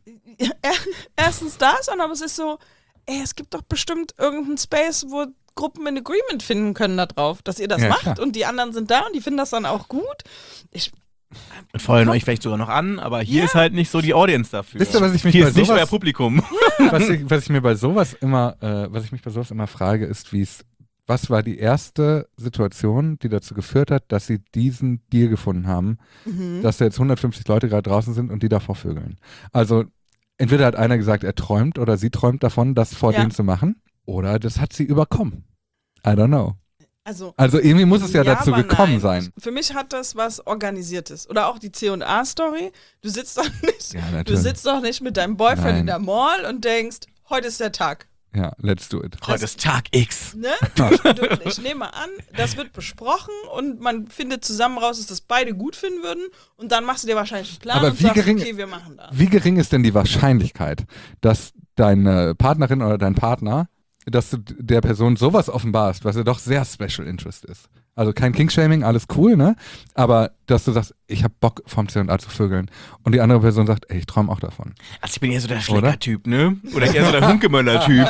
erstens das, und aber es ist so, ey, es gibt doch bestimmt irgendeinen Space, wo Gruppen ein Agreement finden können da drauf, dass ihr das Ja, macht klar. und die anderen sind da und die finden das dann auch gut. Ich, Und feuern euch vielleicht sogar noch an, aber hier Ja. ist halt nicht so die Audience dafür. Wisst ihr, was ich mich hier bei ist nicht sowas- euer Publikum. was, ich, was ich mir bei sowas immer, äh, was ich mich bei sowas immer frage, ist, wie es, was war die erste Situation, die dazu geführt hat, dass sie diesen Deal gefunden haben, mhm. dass da jetzt hundertfünfzig Leute gerade draußen sind und die davor vögeln. Also entweder hat einer gesagt, er träumt oder sie träumt davon, das vor Ja. denen zu machen, oder das hat sie überkommen. I don't know. Also, Also irgendwie muss es ja, dazu aber gekommen nein. sein. Für mich hat das was Organisiertes. Oder auch die C und A-Story. Du sitzt doch nicht, Ja, du natürlich. sitzt doch nicht mit deinem Boyfriend Nein. in der Mall und denkst, heute ist der Tag. Ja, let's do it. Heute ist Tag X. Ne? Du, ich nehme an, das wird besprochen und man findet zusammen raus, dass das beide gut finden würden und dann machst du dir wahrscheinlich einen Plan Aber und wie sagst, gering- okay, wir machen das. Wie gering ist denn die Wahrscheinlichkeit, dass deine Partnerin oder dein Partner, dass du der Person sowas offenbarst, was ja doch sehr Special Interest ist? Also kein King-Shaming, alles cool, ne? Aber dass du sagst, ich hab Bock vom C und A zu vögeln und die andere Person sagt, ey, ich träume auch davon. Also ich bin eher so der Oder? Schlägertyp, ne? Oder eher so der Hunkemöller-Typ.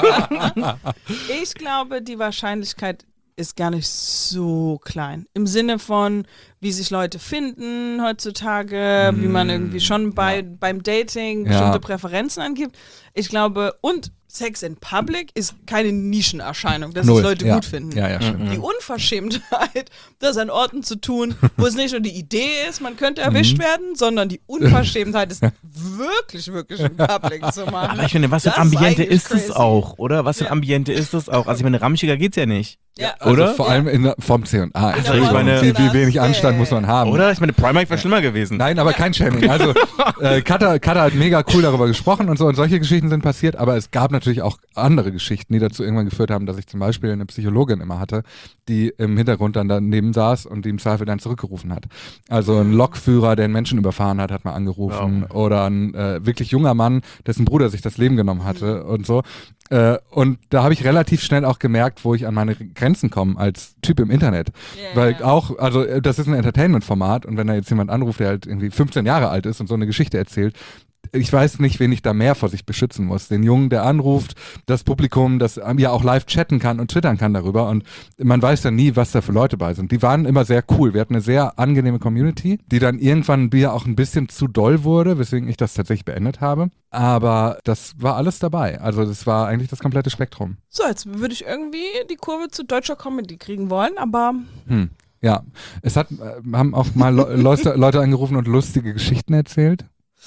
Ich glaube, die Wahrscheinlichkeit ist gar nicht so klein. Im Sinne von, wie sich Leute finden heutzutage, wie man irgendwie schon bei, beim Dating Ja. bestimmte Präferenzen angibt. Ich glaube, und Sex in Public ist keine Nischenerscheinung, dass Null. es Leute ja. gut finden. Ja, ja, stimmt. Die Unverschämtheit, das an Orten zu tun, wo es nicht nur die Idee ist, man könnte erwischt Mhm. werden, sondern die Unverschämtheit ist wirklich, wirklich im Public zu machen. Aber ich meine, was für Das ein Ambiente eigentlich ist es crazy. auch, oder? Was für ein Ja. Ambiente ist es auch? Also ich meine, ramschiger geht's ja nicht. Ja. Also Oder? vor allem in, der- vom C und A. Also ich meine- wie, wie wenig Anstand muss man haben. Oder? Ich meine, Primark wäre schlimmer gewesen. Nein, aber kein Shaming. Also äh, Katha, Katha hat mega cool darüber gesprochen und so und solche Geschichten sind passiert, aber es gab natürlich auch andere Geschichten, die dazu irgendwann geführt haben, dass ich zum Beispiel eine Psychologin immer hatte, die im Hintergrund dann daneben saß und die im Zweifel dann zurückgerufen hat. Also ein Lokführer, der einen Menschen überfahren hat, hat mal angerufen oder ein äh, wirklich junger Mann, dessen Bruder sich das Leben genommen hatte und so. Äh, und da habe ich relativ schnell auch gemerkt, wo ich an meine Grenzen komme als Typ im Internet. Yeah. Weil auch, also äh, das ist ein Entertainment-Format und wenn da jetzt jemand anruft, der halt irgendwie fünfzehn Jahre alt ist und so eine Geschichte erzählt, ich weiß nicht, wen ich da mehr vor sich beschützen muss. Den Jungen, der anruft, das Publikum, das ja auch live chatten kann und twittern kann darüber und man weiß dann nie, was da für Leute bei sind. Die waren immer sehr cool. Wir hatten eine sehr angenehme Community, die dann irgendwann mir auch ein bisschen zu doll wurde, weswegen ich das tatsächlich beendet habe. Aber das war alles dabei. Also das war eigentlich das komplette Spektrum. So, jetzt würde ich irgendwie die Kurve zu deutscher Comedy kriegen wollen, aber Hm. Ja, es hat, äh, haben auch mal Le Leute, Leute angerufen und lustige Geschichten erzählt.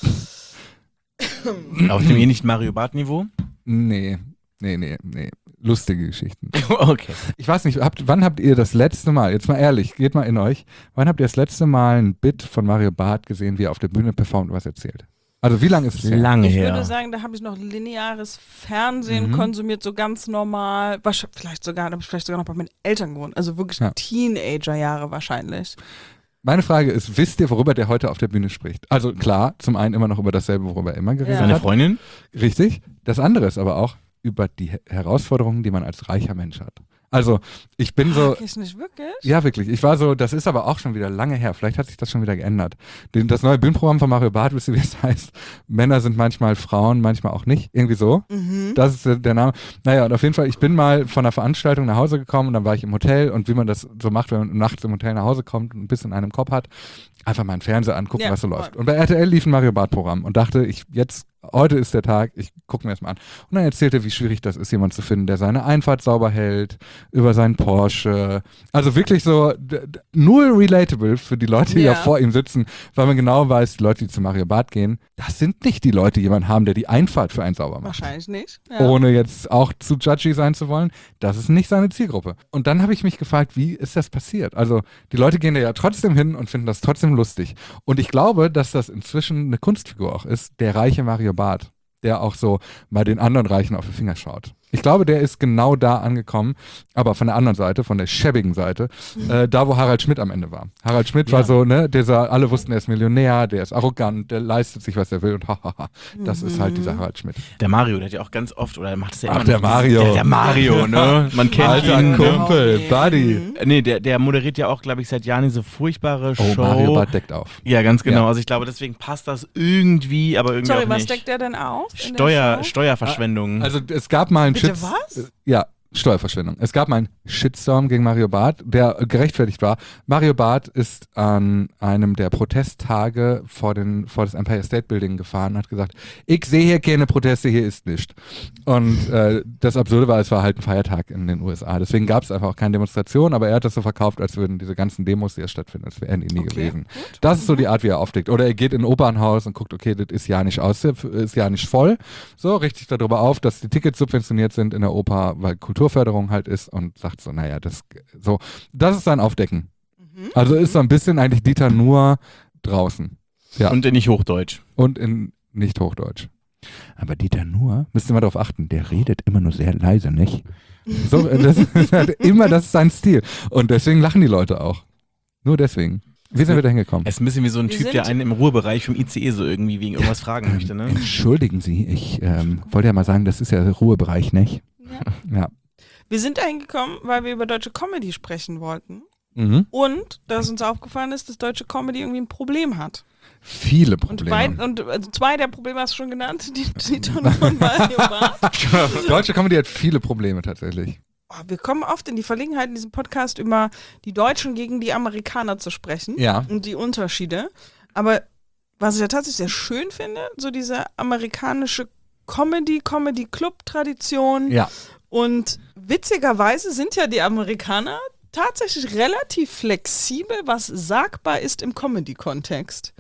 Auf dem eh nicht Mario Barth-Niveau? Nee, nee, nee, nee. Lustige Geschichten. Okay. Ich weiß nicht, habt, wann habt ihr das letzte Mal, jetzt mal ehrlich, geht mal in euch, wann habt ihr das letzte Mal ein Bit von Mario Barth gesehen, wie er auf der Bühne performt und was erzählt? Also wie lange ist es her? Lange ich her. würde sagen, da habe ich noch lineares Fernsehen Mhm. konsumiert, so ganz normal. Wahrscheinlich, vielleicht sogar, da habe ich vielleicht sogar noch bei meinen Eltern gewohnt. Also wirklich Ja. Teenager-Jahre wahrscheinlich. Meine Frage ist, wisst ihr, worüber der heute auf der Bühne spricht? Also klar, zum einen immer noch über dasselbe, worüber er immer geredet Ja. Seine hat. Freundin? Richtig. Das andere ist aber auch über die He- Herausforderungen, die man als reicher Mensch hat. Also ich bin so... Ach, ich nicht wirklich? Ja, wirklich. Ich war so, das ist aber auch schon wieder lange her. Vielleicht hat sich das schon wieder geändert. Den, das neue Bühnenprogramm von Mario Barth, wisst ihr, wie es heißt? Männer sind manchmal Frauen, manchmal auch nicht. Irgendwie so. Mhm. Das ist der, der Name. Naja, und auf jeden Fall, ich bin mal von einer Veranstaltung nach Hause gekommen und dann war ich im Hotel und wie man das so macht, wenn man nachts im Hotel nach Hause kommt und ein bisschen einen im Kopf hat, einfach mal einen Fernseher angucken, Ja, was so voll. läuft. Und bei R T L lief ein Mario Barth-Programm und dachte, ich jetzt, heute ist der Tag, ich gucke mir das mal an. Und dann erzählte, wie schwierig das ist, jemanden zu finden, der seine Einfahrt sauber hält, über seinen Porsche. Also wirklich so d- d- null relatable für die Leute, die Ja. da vor ihm sitzen, weil man genau weiß, die Leute, die zu Mario Barth gehen, das sind nicht die Leute, die jemanden haben, der die Einfahrt für einen sauber macht. Wahrscheinlich nicht. Ja. Ohne jetzt auch zu judgy sein zu wollen, das ist nicht seine Zielgruppe. Und dann habe ich mich gefragt, wie ist das passiert? Also die Leute gehen da ja trotzdem hin und finden das trotzdem lustig. Und ich glaube, dass das inzwischen eine Kunstfigur auch ist, der reiche Mario Barth, der auch so mal den anderen Reichen auf die Finger schaut. Ich glaube, der ist genau da angekommen, aber von der anderen Seite, von der schäbigen Seite, äh, da wo Harald Schmidt am Ende war. Harald Schmidt war so, ne, dieser, alle wussten, er ist Millionär, der ist arrogant, der leistet sich, was er will und hahaha, das ist halt dieser Harald Schmidt. Der Mario, der hat ja auch ganz oft, oder der macht es ja Ach, immer der noch. Mario. Der, der Mario, ne? Man kennt Alter ihn. Ne? Kumpel, Buddy. Äh, Nee, der, der moderiert ja auch, glaube ich, seit Jahren diese furchtbare Oh, Show. Mario Barth deckt auf. Ja, ganz genau. Ja. Also ich glaube, deswegen passt das irgendwie, aber irgendwie Sorry, auch was nicht. deckt der denn auf? in der Steuer, Show? Steuerverschwendung. Also es gab mal einen Bitte Shit- was? Ja, Steuerverschwendung. Es gab mal einen Shitstorm gegen Mario Barth, der gerechtfertigt war. Mario Barth ist an einem der Protesttage vor, den, vor das Empire State Building gefahren und hat gesagt, ich sehe hier keine Proteste, hier ist nichts. Und äh, das Absurde war, es war halt ein Feiertag in den U S A. Deswegen gab es einfach auch keine Demonstration, aber er hat das so verkauft, als würden diese ganzen Demos, die ja stattfinden, als wären die nie Okay, gewesen. gut. Das ist so die Art, wie er aufdeckt. Oder er geht in ein Opernhaus und guckt, okay, das ist ja nicht aus, ist ja nicht voll. So, richtet darüber auf, dass die Tickets subventioniert sind in der Oper, weil Kulturförderung halt ist und sagt so, naja, das so, das ist sein Aufdecken. Mhm. Also ist so ein bisschen eigentlich Dieter nur draußen. Ja. Und, Und nicht Hochdeutsch. und in nicht Hochdeutsch. Aber Dieter Nuhr, müsst ihr mal darauf achten, der redet immer nur sehr leise, nicht? So, das ist halt immer, das ist sein Stil. Und deswegen lachen die Leute auch. Nur deswegen. Wie sind wir da hingekommen? Er ist ein bisschen wie so ein Wir Typ, der sind- einen im Ruhebereich vom I C E so irgendwie wegen irgendwas fragen möchte, ne? Entschuldigen Sie, ich ähm, wollte ja mal sagen, das ist ja der Ruhebereich, nicht? Ja. Ja. Wir sind dahin gekommen, weil wir über deutsche Comedy sprechen wollten. Mhm. Und dass uns aufgefallen ist, dass deutsche Comedy irgendwie ein Problem hat. Viele Und, Probleme. beid, und also zwei der Probleme hast du schon genannt, die, die Tonne von Mario Barth. Deutsche Comedy hat viele Probleme tatsächlich. Oh, wir kommen oft in die Verlegenheit in diesem Podcast über die Deutschen gegen die Amerikaner zu sprechen Ja. und die Unterschiede. Aber was ich ja tatsächlich sehr schön finde, so diese amerikanische Comedy, Comedy-Club-Tradition. Ja. Und witzigerweise sind ja die Amerikaner tatsächlich relativ flexibel, was sagbar ist im Comedy-Kontext. Ich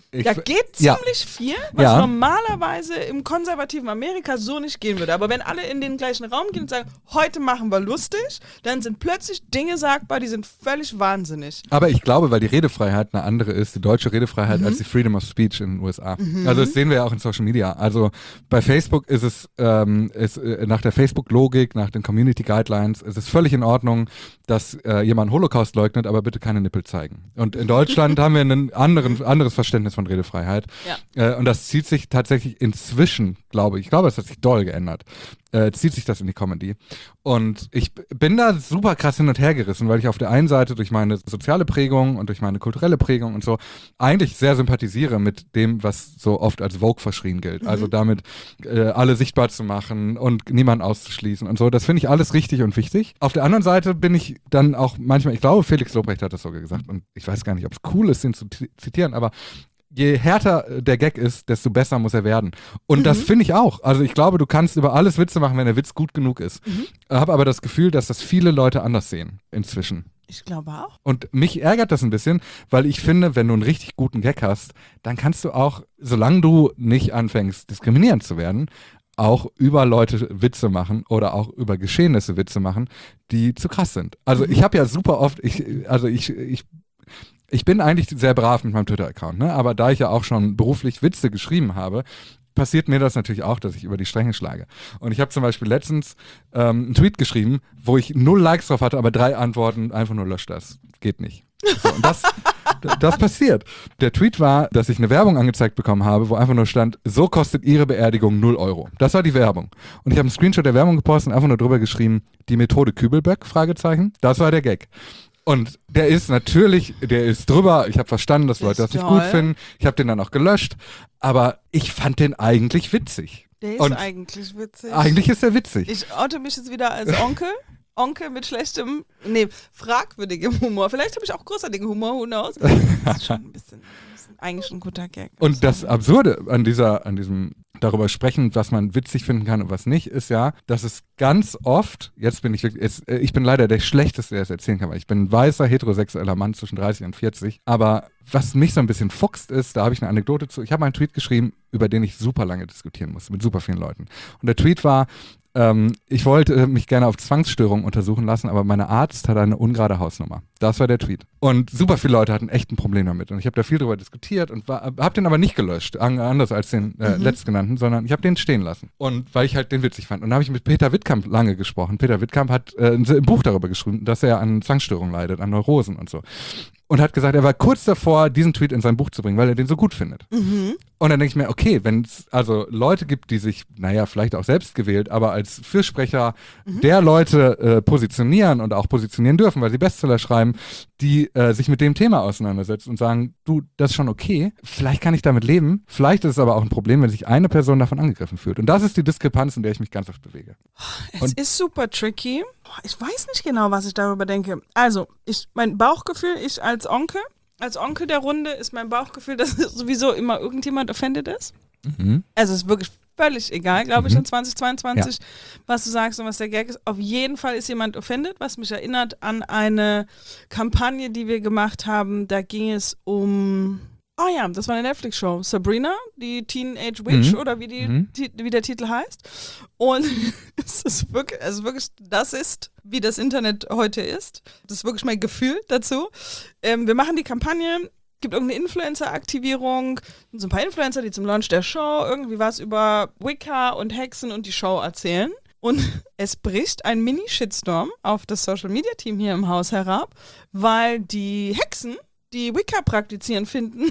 Ich, Da geht ja. ziemlich viel, was Ja. normalerweise im konservativen Amerika so nicht gehen würde. Aber wenn alle in den gleichen Raum gehen und sagen, heute machen wir lustig, dann sind plötzlich Dinge sagbar, die sind völlig wahnsinnig. Aber ich glaube, weil die Redefreiheit eine andere ist, die deutsche Redefreiheit, Mhm. als die Freedom of Speech in den U S A. Also das sehen wir ja auch in Social Media. Also bei Facebook ist es ähm, ist, äh, nach der Facebook-Logik, nach den Community Guidelines, ist es völlig in Ordnung, dass äh, jemand Holocaust leugnet, aber bitte keine Nippel zeigen. Und in Deutschland haben wir ein anderen, anderes Verständnis von Redefreiheit. Ja. Äh, und das zieht sich tatsächlich inzwischen, glaube ich, ich glaube, es hat sich doll geändert, äh, zieht sich das in die Comedy. Und ich b- bin da super krass hin und her gerissen, weil ich auf der einen Seite durch meine soziale Prägung und durch meine kulturelle Prägung und so eigentlich sehr sympathisiere mit dem, was so oft als Vogue verschrien gilt. Also damit äh, alle sichtbar zu machen und niemanden auszuschließen und so. Das finde ich alles richtig und wichtig. Auf der anderen Seite bin ich dann auch manchmal, ich glaube, Felix Lobrecht hat das sogar gesagt und ich weiß gar nicht, ob es cool ist, ihn zu t- zitieren, aber je härter der Gag ist, desto besser muss er werden. Und das finde ich auch. Also ich glaube, du kannst über alles Witze machen, wenn der Witz gut genug ist. Habe aber das Gefühl, dass das viele Leute anders sehen inzwischen. Ich glaube auch. Und mich ärgert das ein bisschen, weil ich finde, wenn du einen richtig guten Gag hast, dann kannst du auch, solange du nicht anfängst, diskriminierend zu werden, auch über Leute Witze machen oder auch über Geschehnisse Witze machen, die zu krass sind. Also ich habe ja super oft, ich, also ich, ich Ich bin eigentlich sehr brav mit meinem Twitter-Account, ne? Aber da ich ja auch schon beruflich Witze geschrieben habe, passiert mir das natürlich auch, dass ich über die Stränge schlage. Und ich habe zum Beispiel letztens ähm, einen Tweet geschrieben, wo ich null Likes drauf hatte, aber drei Antworten, einfach nur löscht das. Geht nicht. So, und das, d- das passiert. Der Tweet war, dass ich eine Werbung angezeigt bekommen habe, wo einfach nur stand, so kostet Ihre Beerdigung null Euro. Das war die Werbung. Und ich habe einen Screenshot der Werbung gepostet und einfach nur drüber geschrieben, die Methode Kübelböck, Fragezeichen. Das war der Gag. Und der ist natürlich, der ist drüber. Ich habe verstanden, dass Der Leute ist das nicht toll. gut finden. Ich habe den dann auch gelöscht. Aber ich fand den eigentlich witzig. Der ist Und eigentlich witzig. Eigentlich ist er witzig. Ich oute mich jetzt wieder als Onkel. Onkel mit schlechtem, nee, fragwürdigem Humor. Vielleicht habe ich auch großartigen Humor, who knows? Das ist schon ein bisschen, ein bisschen eigentlich ein guter Gag. Und das Absurde an dieser, an diesem darüber sprechen, was man witzig finden kann und was nicht, ist ja, dass es ganz oft, jetzt bin ich wirklich, jetzt, ich bin leider der Schlechteste, der es erzählen kann, weil ich bin ein weißer, heterosexueller Mann zwischen dreißig und vierzig, aber was mich so ein bisschen fuchst ist, da habe ich eine Anekdote zu, ich habe einen Tweet geschrieben, über den ich super lange diskutieren musste, mit super vielen Leuten. Und der Tweet war, ähm, ich wollte mich gerne auf Zwangsstörungen untersuchen lassen, aber meine Arzt hat eine ungerade Hausnummer. Das war der Tweet. Und super viele Leute hatten echt ein Problem damit. Und ich habe da viel drüber diskutiert und habe den aber nicht gelöscht, an, anders als den äh, mhm. letztgenannten, sondern ich habe den stehen lassen. Und weil ich halt den witzig fand. Und dann habe ich mit Peter Wittkamp lange gesprochen. Peter Wittkamp hat äh, ein, ein Buch darüber geschrieben, dass er an Zwangsstörungen leidet, an Neurosen und so. Und hat gesagt, er war kurz davor, diesen Tweet in sein Buch zu bringen, weil er den so gut findet. Mhm. Und dann denke ich mir, okay, wenn es also Leute gibt, die sich, naja, vielleicht auch selbst gewählt, aber als Fürsprecher mhm. der Leute äh, positionieren und auch positionieren dürfen, weil sie Bestseller schreiben, die äh, sich mit dem Thema auseinandersetzen und sagen, du, das ist schon okay, vielleicht kann ich damit leben, vielleicht ist es aber auch ein Problem, wenn sich eine Person davon angegriffen fühlt. Und das ist die Diskrepanz, in der ich mich ganz oft bewege. Es und ist super tricky. Ich weiß nicht genau, was ich darüber denke. Also, ich, mein Bauchgefühl, ich als Onkel, als Onkel der Runde ist mein Bauchgefühl, dass sowieso immer irgendjemand offended ist. Mhm. Also es ist wirklich völlig egal, glaube ich, Mhm. in zwanzig zweiundzwanzig, Ja. was du sagst und was der Gag ist. Auf jeden Fall ist jemand offended, was mich erinnert an eine Kampagne, die wir gemacht haben. Da ging es um, oh ja, das war eine Netflix-Show, Sabrina, die Teenage Witch Mhm. oder wie, die, Mhm. ti- wie der Titel heißt. Und es ist wirklich, also wirklich, das ist, wie das Internet heute ist. Das ist wirklich mein Gefühl dazu. Ähm, wir machen die Kampagne, gibt irgendeine Influencer-Aktivierung, so ein paar Influencer, die zum Launch der Show irgendwie was über Wicca und Hexen und die Show erzählen. Und es bricht ein Mini-Shitstorm auf das Social-Media-Team hier im Haus herab, weil die Hexen, die Wicca praktizieren, finden,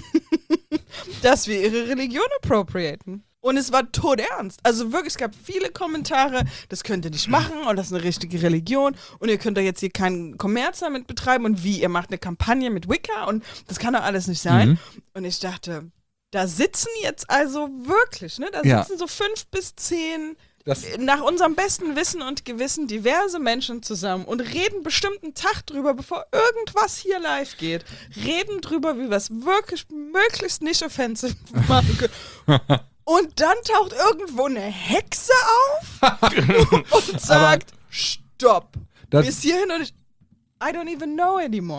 dass wir ihre Religion appropriaten. Und es war todernst. Also wirklich, es gab viele Kommentare, das könnt ihr nicht machen und das ist eine richtige Religion und ihr könnt doch jetzt hier keinen Kommerz damit betreiben und wie, ihr macht eine Kampagne mit Wicca und das kann doch alles nicht sein. Mhm. Und ich dachte, da sitzen jetzt also wirklich, ne, da Ja. sitzen so fünf bis zehn Das, nach unserem besten Wissen und Gewissen diverse Menschen zusammen und reden bestimmt einen Tag drüber, bevor irgendwas hier live geht. Reden drüber, wie wir es wirklich möglichst nicht offensiv machen können. Und dann taucht irgendwo eine Hexe auf und sagt, stopp, das- bis hierhin und ich, I don't even know anymore.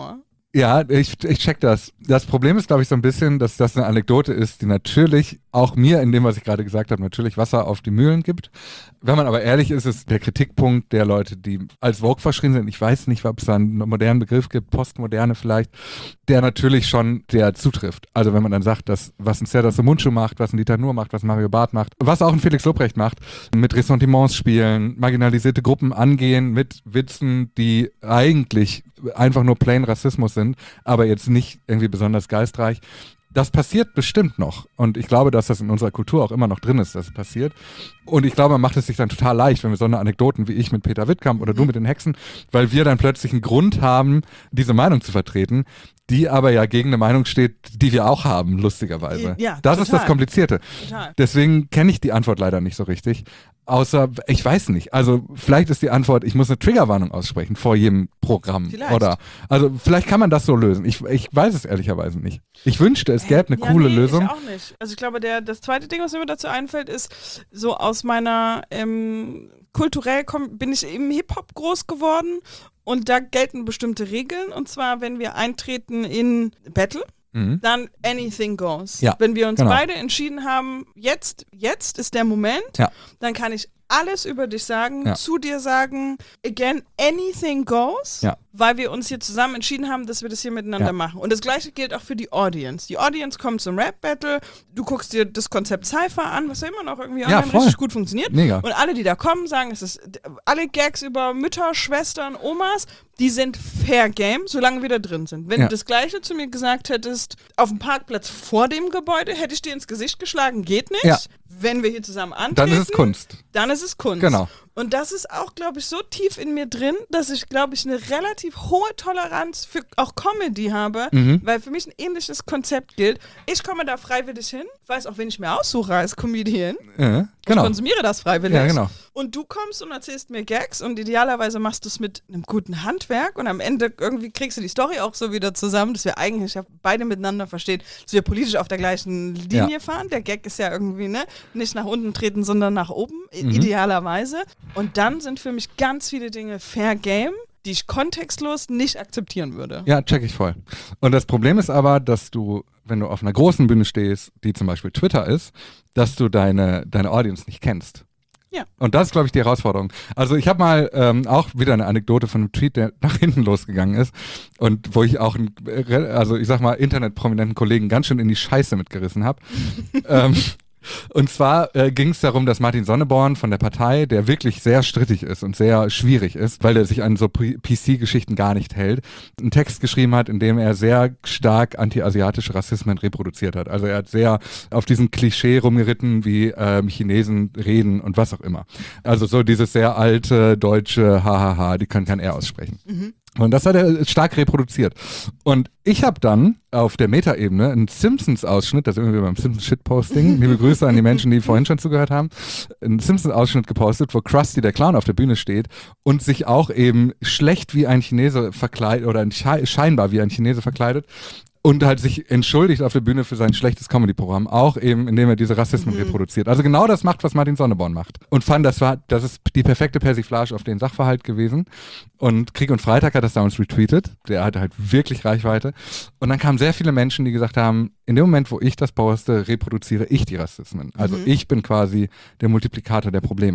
Ja, ich, ich check das. Das Problem ist, glaube ich, so ein bisschen, dass das eine Anekdote ist, die natürlich auch mir in dem, was ich gerade gesagt habe, natürlich Wasser auf die Mühlen gibt. Wenn man aber ehrlich ist, ist der Kritikpunkt der Leute, die als Vogue verschrien sind, ich weiß nicht, ob es da einen modernen Begriff gibt, Postmoderne vielleicht, der natürlich schon der zutrifft. Also wenn man dann sagt, dass was ein Serdar Somuncu macht, was ein Dieter Nuhr macht, was ein Mario Barth macht, was auch ein Felix Lobrecht macht, mit Ressentiments spielen, marginalisierte Gruppen angehen mit Witzen, die eigentlich einfach nur plain Rassismus sind, aber jetzt nicht irgendwie besonders geistreich. Das passiert bestimmt noch. Und ich glaube, dass das in unserer Kultur auch immer noch drin ist, dass es passiert. Und ich glaube, man macht es sich dann total leicht, wenn wir so eine Anekdoten wie ich mit Peter Wittkamp oder du mit den Hexen, weil wir dann plötzlich einen Grund haben, diese Meinung zu vertreten, die aber ja gegen eine Meinung steht, die wir auch haben, lustigerweise. Ja, das total. ist das Komplizierte. Total. Deswegen kenne ich die Antwort leider nicht so richtig. Außer, ich weiß nicht. Also vielleicht ist die Antwort, ich muss eine Triggerwarnung aussprechen vor jedem Programm. Vielleicht. Oder, also vielleicht kann man das so lösen. Ich, ich weiß es ehrlicherweise nicht. Ich wünschte, es gäbe eine ja, coole nee, Lösung. Ich auch nicht. Also ich glaube, der, das zweite Ding, was mir dazu einfällt, ist so aus meiner ähm, kulturell komm, bin ich im Hip-Hop groß geworden und da gelten bestimmte Regeln. Und zwar, wenn wir eintreten in Battle, Mhm. dann anything goes. Ja, Wenn wir uns genau. beide entschieden haben, jetzt, jetzt ist der Moment, Ja. dann kann ich alles über dich sagen, Ja. zu dir sagen, again, anything goes, Ja. weil wir uns hier zusammen entschieden haben, dass wir das hier miteinander Ja. machen. Und das Gleiche gilt auch für die Audience. Die Audience kommt zum Rap-Battle, du guckst dir das Konzept Cypher an, was ja immer noch irgendwie Ja, online voll. richtig gut funktioniert. Mega. Und alle, die da kommen, sagen, es ist alle Gags über Mütter, Schwestern, Omas, die sind fair game, solange wir da drin sind. Wenn Ja. du das Gleiche zu mir gesagt hättest, auf dem Parkplatz vor dem Gebäude, hätte ich dir ins Gesicht geschlagen, geht nicht. Ja. Wenn wir hier zusammen antreten, Dann ist es Kunst. dann ist es Kunst. Genau. Und das ist auch, glaube ich, so tief in mir drin, dass ich, glaube ich, eine relativ hohe Toleranz für auch Comedy habe, Mhm. weil für mich ein ähnliches Konzept gilt. Ich komme da freiwillig hin, weiß auch, wen ich mir aussuche als Comedian. Ja, Ich genau. konsumiere das freiwillig. Ja, genau. Und du kommst und erzählst mir Gags und idealerweise machst du es mit einem guten Handwerk und am Ende irgendwie kriegst du die Story auch so wieder zusammen, dass wir eigentlich ja beide miteinander verstehen, dass wir politisch auf der gleichen Linie Ja. fahren. Der Gag ist ja irgendwie, ne, nicht nach unten treten, sondern nach oben, i- Mhm. idealerweise. Und dann sind für mich ganz viele Dinge fair game, die ich kontextlos nicht akzeptieren würde. Ja, check ich voll. Und das Problem ist aber, dass du, wenn du auf einer großen Bühne stehst, die zum Beispiel Twitter ist, dass du deine, deine Audience nicht kennst. Ja. Und das ist, glaube ich, die Herausforderung. Also ich habe mal ähm, auch wieder eine Anekdote von einem Tweet, der nach hinten losgegangen ist und wo ich auch, einen, also ich sag mal, internetprominenten Kollegen ganz schön in die Scheiße mitgerissen habe. ähm, Und zwar äh, ging es darum, dass Martin Sonneborn von der Partei, der wirklich sehr strittig ist und sehr schwierig ist, weil er sich an so P C-Geschichten gar nicht hält, einen Text geschrieben hat, in dem er sehr stark anti-asiatische Rassismen reproduziert hat. Also er hat sehr auf diesen Klischee rumgeritten, wie ähm, Chinesen reden und was auch immer. Also so dieses sehr alte deutsche Hahaha, die können kein R aussprechen. Mhm. Und das hat er stark reproduziert. Und ich habe dann auf der Metaebene einen Simpsons-Ausschnitt, das ist irgendwie beim Simpsons-Shitposting, liebe Grüße an die Menschen, die vorhin schon zugehört haben, einen Simpsons-Ausschnitt gepostet, wo Krusty der Clown auf der Bühne steht und sich auch eben schlecht wie ein Chinese verkleidet oder sche scheinbar wie ein Chinese verkleidet. Und halt sich entschuldigt auf der Bühne für sein schlechtes Comedy-Programm, auch eben, indem er diese Rassismen mhm. reproduziert. Also genau das macht, was Martin Sonneborn macht. Und fand, das war, das ist die perfekte Persiflage auf den Sachverhalt gewesen. Und Krieg und Freitag hat das damals retweetet. Der hatte halt wirklich Reichweite. Und dann kamen sehr viele Menschen, die gesagt haben, in dem Moment, wo ich das poste, reproduziere ich die Rassismen. Also mhm. ich bin quasi der Multiplikator der Probleme.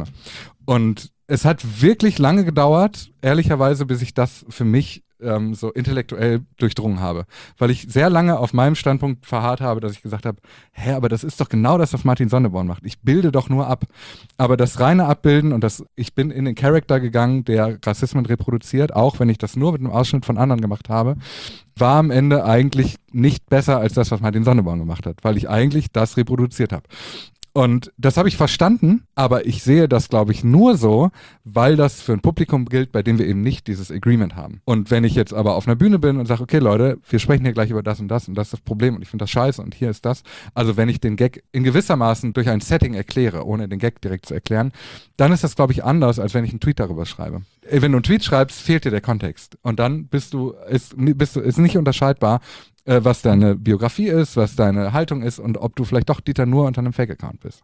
Und es hat wirklich lange gedauert, ehrlicherweise, bis ich das für mich ähm, so intellektuell durchdrungen habe. Weil ich sehr lange auf meinem Standpunkt verharrt habe, dass ich gesagt habe, hä, aber das ist doch genau das, was Martin Sonneborn macht. Ich bilde doch nur ab. Aber das reine Abbilden und das, ich bin in den Charakter gegangen, der Rassismen reproduziert, auch wenn ich das nur mit einem Ausschnitt von anderen gemacht habe, war am Ende eigentlich nicht besser als das, was Martin Sonneborn gemacht hat, weil ich eigentlich das reproduziert habe. Und das habe ich verstanden, aber ich sehe das, glaube ich, nur so, weil das für ein Publikum gilt, bei dem wir eben nicht dieses Agreement haben. Und wenn ich jetzt aber auf einer Bühne bin und sage, okay Leute, wir sprechen hier gleich über das und das und das ist das Problem und ich finde das scheiße und hier ist das. Also wenn ich den Gag in gewissermaßen durch ein Setting erkläre, ohne den Gag direkt zu erklären, dann ist das, glaube ich, anders, als wenn ich einen Tweet darüber schreibe. Wenn du einen Tweet schreibst, fehlt dir der Kontext. Und dann bist du, ist, bist du, ist nicht unterscheidbar, was deine Biografie ist, was deine Haltung ist und ob du vielleicht doch Dieter Nuhr unter einem Fake-Account bist.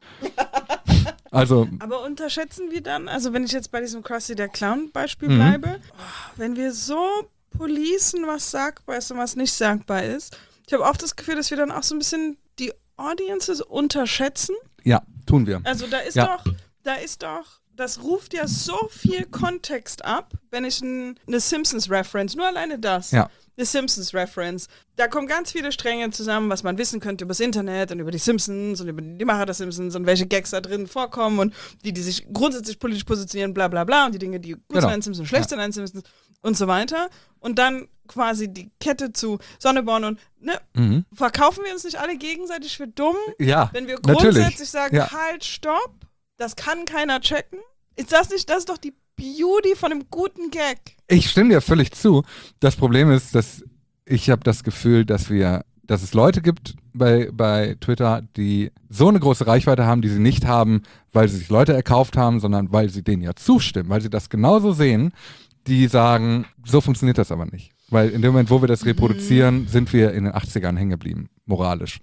Also, aber unterschätzen wir dann, also wenn ich jetzt bei diesem Krusty der Clown Beispiel Mhm. bleibe, oh, wenn wir so policen, was sagbar ist und was nicht sagbar ist. Ich habe oft das Gefühl, dass wir dann auch so ein bisschen die Audiences unterschätzen. Ja, tun wir. Also da ist Ja. doch, da ist doch, das ruft ja so viel Kontext ab, wenn ich ein, eine Simpsons-Reference, nur alleine das, Ja. eine Simpsons-Reference, da kommen ganz viele Stränge zusammen, was man wissen könnte über das Internet und über die Simpsons und über die Macher der Simpsons und welche Gags da drin vorkommen und die, die sich grundsätzlich politisch positionieren, bla bla bla und die Dinge, die gut Genau. sind an den Simpsons, schlecht sind an den Simpsons und so weiter. Und dann quasi die Kette zu Sonneborn und, ne, Mhm. verkaufen wir uns nicht alle gegenseitig für dumm, Ja, wenn wir natürlich. grundsätzlich sagen, Ja. halt, stopp, das kann keiner checken? Ist das nicht, das ist doch die Beauty von einem guten Gag. Ich stimme dir völlig zu. Das Problem ist, dass ich habe das Gefühl, dass wir, dass es Leute gibt bei, bei Twitter, die so eine große Reichweite haben, die sie nicht haben, weil sie sich Leute erkauft haben, sondern weil sie denen ja zustimmen, weil sie das genauso sehen, die sagen, so funktioniert das aber nicht. Weil in dem Moment, wo wir das reproduzieren, sind wir in den achtzigern hängen geblieben, moralisch.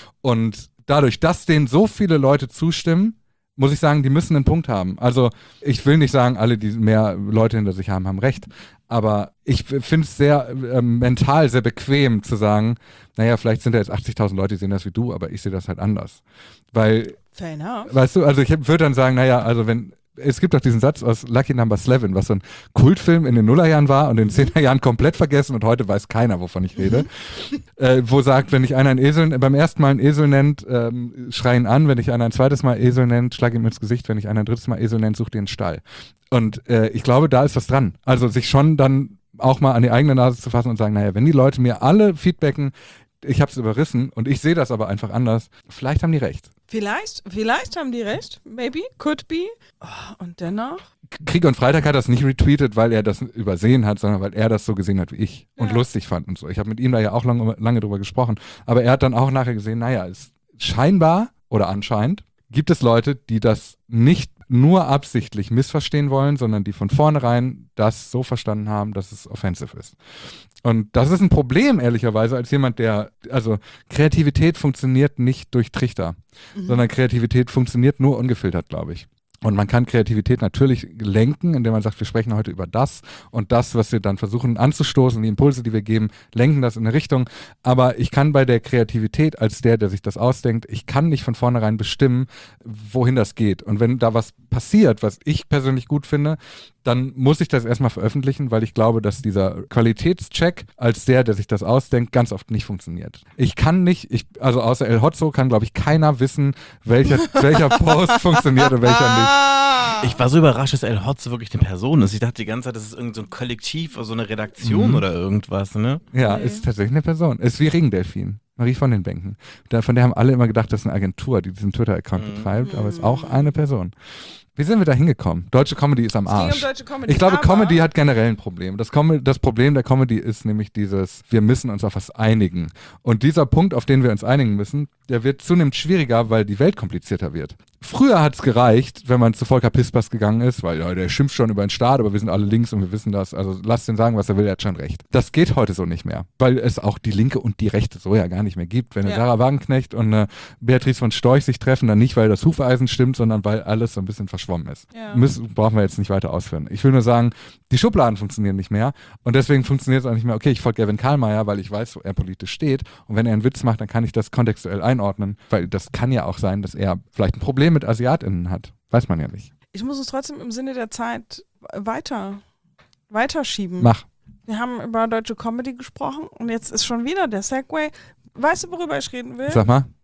Und dadurch, dass denen so viele Leute zustimmen, muss ich sagen, die müssen einen Punkt haben. Also ich will nicht sagen, alle, die mehr Leute hinter sich haben, haben recht. Aber ich finde es sehr äh, mental sehr bequem zu sagen, naja, vielleicht sind da jetzt achtzigtausend Leute, die sehen das wie du, aber ich sehe das halt anders. Weil, Fair enough. weißt du, also ich würde dann sagen, naja, also wenn, es gibt doch diesen Satz aus Lucky Number elf, was so ein Kultfilm in den Nullerjahren war und in den Zehnerjahren komplett vergessen und heute weiß keiner, wovon ich rede. äh, wo sagt, wenn ich einer einen Esel, beim ersten Mal einen Esel nennt, ähm, schrei ihn an, wenn ich einer ein zweites Mal Esel nennt, schlag ihm ins Gesicht, wenn ich einer ein drittes Mal Esel nennt, such dir einen Stall. Und äh, ich glaube, da ist was dran. Also sich schon dann auch mal an die eigene Nase zu fassen und sagen, naja, wenn die Leute mir alle feedbacken, ich habe es überrissen und ich sehe das aber einfach anders, vielleicht haben die recht. Vielleicht, vielleicht haben die recht. Maybe, could be. Oh, und dennoch? Krieg und Freitag hat das nicht retweetet, weil er das übersehen hat, sondern weil er das so gesehen hat wie ich und Ja. lustig fand und so. Ich habe mit ihm da ja auch lange, lange drüber gesprochen. Aber er hat dann auch nachher gesehen, naja, es scheinbar oder anscheinend gibt es Leute, die das nicht nur absichtlich missverstehen wollen, sondern die von vornherein das so verstanden haben, dass es offensive ist. Und das ist ein Problem, ehrlicherweise, als jemand, der, also Kreativität funktioniert nicht durch Trichter, Mhm. sondern Kreativität funktioniert nur ungefiltert, glaube ich. Und man kann Kreativität natürlich lenken, indem man sagt, wir sprechen heute über das und das, was wir dann versuchen anzustoßen, die Impulse, die wir geben, lenken das in eine Richtung. Aber ich kann bei der Kreativität als der, der sich das ausdenkt, ich kann nicht von vornherein bestimmen, wohin das geht. Und wenn da was passiert, was ich persönlich gut finde, dann muss ich das erstmal veröffentlichen, weil ich glaube, dass dieser Qualitätscheck als der, der sich das ausdenkt, ganz oft nicht funktioniert. Ich kann nicht, ich, also außer El Hotzo kann, glaube ich, keiner wissen, welcher, welcher Post funktioniert und welcher nicht. Ah. Ich war so überrascht, dass El Hotzo wirklich eine Person ist. Ich dachte die ganze Zeit, das ist irgend so ein Kollektiv oder so eine Redaktion Mhm. oder irgendwas, ne? Ja, Nee. ist tatsächlich eine Person. Ist wie Regendelfin. Marie von den Bänken. Da, von der haben alle immer gedacht, das ist eine Agentur, die diesen Twitter-Account Mhm. betreibt, aber ist auch eine Person. Wie sind wir da hingekommen? Deutsche Comedy ist am Es ging um Arsch. deutsche Comedy. Ich glaube, aber Comedy hat generell ein Problem. Das, Com das Problem der Comedy ist nämlich dieses, wir müssen uns auf was einigen. Und dieser Punkt, auf den wir uns einigen müssen, der wird zunehmend schwieriger, weil die Welt komplizierter wird. Früher hat es gereicht, wenn man zu Volker Pispers gegangen ist, weil ja, der schimpft schon über den Staat, aber wir sind alle links und wir wissen das. Also lasst ihn sagen, was er will, er hat schon recht. Das geht heute so nicht mehr, weil es auch die Linke und die Rechte so ja gar nicht mehr gibt. Wenn eine Ja. Sarah Wagenknecht und eine Beatrice von Storch sich treffen, dann nicht, weil das Hufeisen stimmt, sondern weil alles so ein bisschen verschwommen ist. Ja. Müssen, brauchen wir jetzt nicht weiter ausführen. Ich will nur sagen, die Schubladen funktionieren nicht mehr und deswegen funktioniert es auch nicht mehr, okay, ich folge Gavin Karlmeier, weil ich weiß, wo er politisch steht und wenn er einen Witz macht, dann kann ich das kontextuell einordnen, weil das kann ja auch sein, dass er vielleicht ein Problem mit AsiatInnen hat. Weiß man ja nicht. Ich muss es trotzdem im Sinne der Zeit weiter, weiterschieben. Mach. Wir haben über deutsche Comedy gesprochen und jetzt ist schon wieder der Segway. Weißt du, worüber ich reden will? Sag mal.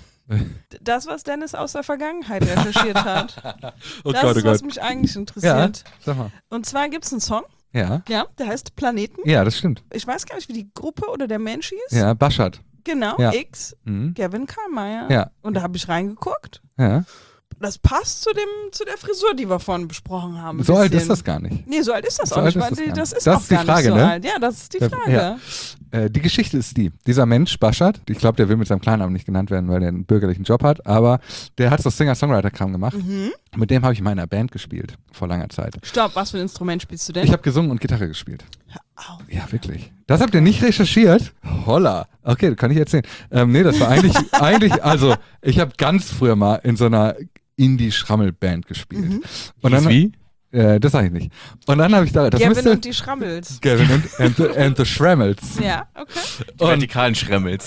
Das, was Dennis aus der Vergangenheit recherchiert hat. Oh das Gott, oh ist, was Gott. mich eigentlich Ja, interessiert. sag mal. Und zwar gibt es einen Song, Ja. ja, der heißt Planeten. Ja, das stimmt. Ich weiß gar nicht, wie die Gruppe oder der Mensch hieß. Ja, Baschat. Genau, Ja. X, Mhm. Gavin Karlmeier. Ja. Und da habe ich reingeguckt. Ja. Das passt zu dem, zu der Frisur, die wir vorhin besprochen haben. ein So alt bisschen. ist das gar nicht. Nee, so alt ist das So auch alt nicht. ist das weil gar das nicht. ist Das auch ist die gar Frage, nicht so ne? alt. Ja, das ist die Ja. Frage. Äh, die Geschichte ist die. Dieser Mensch, Baschat, ich glaube, der will mit seinem Klarnamen nicht genannt werden, weil er einen bürgerlichen Job hat, aber der hat so Singer-Songwriter-Kram gemacht. Mhm. Mit dem habe ich in meiner Band gespielt, vor langer Zeit. Stopp, was für ein Instrument spielst du denn? Ich habe gesungen und Gitarre gespielt. Au. Ja, wirklich. Das habt ihr nicht recherchiert? Holla. Okay, das kann ich erzählen. Ähm, nee, das war eigentlich, eigentlich, also, ich habe ganz früher mal in so einer Indie-Schrammel-Band gespielt. Mhm. Und Hieß dann, wie? Äh, das sage ich nicht. Und dann habe ich da, das Gavin müsste, und die Schrammels. Gavin und and the, and the Schrammels. Ja, okay. Die vertikalen Schremmels.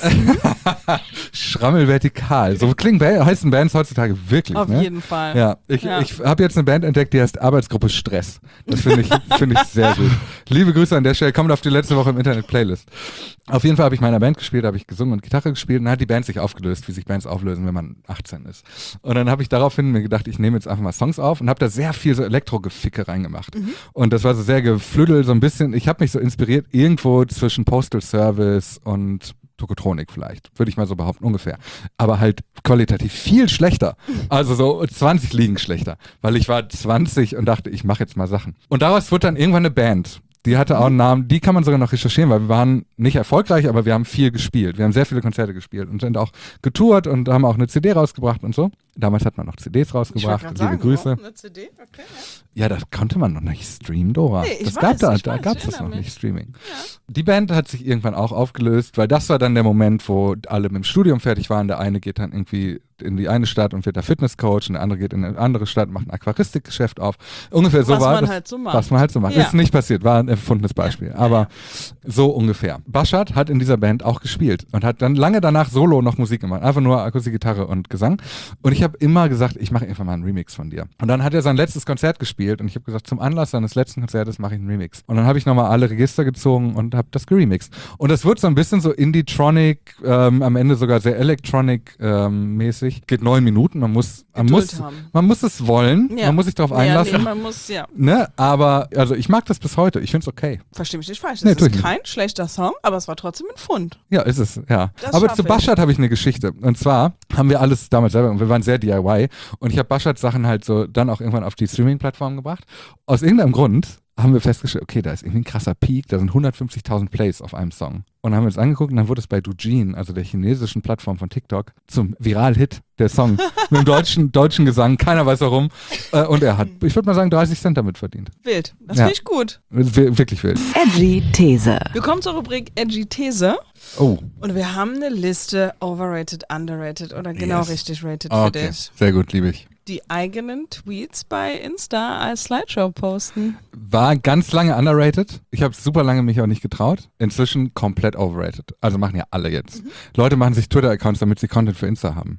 Schrammel vertikal. So klingen ba- heißen Bands heutzutage wirklich. Auf ne? jeden Fall. Ja, ich, Ja. ich habe jetzt eine Band entdeckt, die heißt Arbeitsgruppe Stress. Das finde ich, find ich sehr gut. Liebe Grüße an der Stelle, kommt auf die letzte Woche im Internet Playlist. Auf jeden Fall habe ich in meiner Band gespielt, habe ich gesungen und Gitarre gespielt und dann hat die Band sich aufgelöst, wie sich Bands auflösen, wenn man achtzehn ist. Und dann habe ich daraufhin mir gedacht, ich nehme jetzt einfach mal Songs auf und habe da sehr viel so Elektro-Geficke reingemacht. Mhm. Und das war so sehr geflüdel, so ein bisschen, ich habe mich so inspiriert irgendwo zwischen Postal Service und Tokotronik vielleicht, würde ich mal so behaupten, ungefähr. Aber halt qualitativ viel schlechter. Also so zwanzig Ligen schlechter. Weil ich war zwanzig und dachte, ich mache jetzt mal Sachen. Und daraus wurde dann irgendwann eine Band. Die hatte auch einen Namen, die kann man sogar noch recherchieren, weil wir waren nicht erfolgreich, aber wir haben viel gespielt. Wir haben sehr viele Konzerte gespielt und sind auch getourt und haben auch eine C D rausgebracht und so. Damals hat man noch C Ds rausgebracht. Ich Liebe sagen, Grüße. Oh, eine C D? Okay, ja. Ja, das konnte man noch nicht streamen, Dora. Nee, ich das weiß, gab da, ich da weiß, gab ich es das noch erinnere nicht, mich. Streaming. Ja. Die Band hat sich irgendwann auch aufgelöst, weil das war dann der Moment, wo alle mit dem Studium fertig waren. Der eine geht dann irgendwie in die eine Stadt und wird da Fitnesscoach und der andere geht in eine andere Stadt und macht ein Aquaristikgeschäft auf. Ungefähr so Was war man das. halt so macht. Was man halt so macht. Ja. Ist nicht passiert, war ein erfundenes Beispiel. Aber so ungefähr. Bashard hat in dieser Band auch gespielt und hat dann lange danach solo noch Musik gemacht. Einfach nur Akustikgitarre und Gesang. Und ich habe immer gesagt, ich mache einfach mal einen Remix von dir. Und dann hat er sein letztes Konzert gespielt und ich habe gesagt, zum Anlass seines letzten Konzertes mache ich einen Remix. Und dann habe ich nochmal alle Register gezogen und habe das geremixed. Und das wird so ein bisschen so Indie-Tronic, ähm, am Ende sogar sehr Electronic-mäßig. Ähm, Geht neun Minuten, man muss, man Geduld muss, haben. man muss es wollen, Ja. man muss sich darauf Ja, einlassen. nee, man muss, ja. Ne? Aber also ich mag das bis heute, ich finde es okay. Versteh mich nicht falsch. Nee, Das tu ich ist nicht. kein schlechter Song, aber es war trotzdem ein Pfund. Ja, ist es, ja. Das Aber schaff zu ich. Bashard habe ich eine Geschichte. Und zwar haben wir alles damals selber, und wir waren sehr D I Y. Und ich habe Bashards Sachen halt so dann auch irgendwann auf die Streaming-Plattform gebracht. Aus irgendeinem Grund haben wir festgestellt, okay, da ist irgendwie ein krasser Peak, da sind hundertfünfzigtausend Plays auf einem Song. Und dann haben wir uns angeguckt und dann wurde es bei Douyin, also der chinesischen Plattform von TikTok, zum Viral-Hit, der Song. Mit dem deutschen, deutschen Gesang, keiner weiß warum. Äh, Und er hat, ich würde mal sagen, dreißig Cent damit verdient. Wild. Das Ja. finde ich gut. Wir- Wirklich wild. Edgy These. Wir kommen zur Rubrik Edgy These. Oh, Und wir haben eine Liste Overrated, Underrated oder genau Yes. richtig rated für okay. dich. Sehr gut, liebe ich. Die eigenen Tweets bei Insta als Slideshow posten. War ganz lange underrated. Ich habe super lange mich auch nicht getraut. Inzwischen komplett overrated. Also machen ja alle jetzt. Mhm. Leute machen sich Twitter-Accounts, damit sie Content für Insta haben.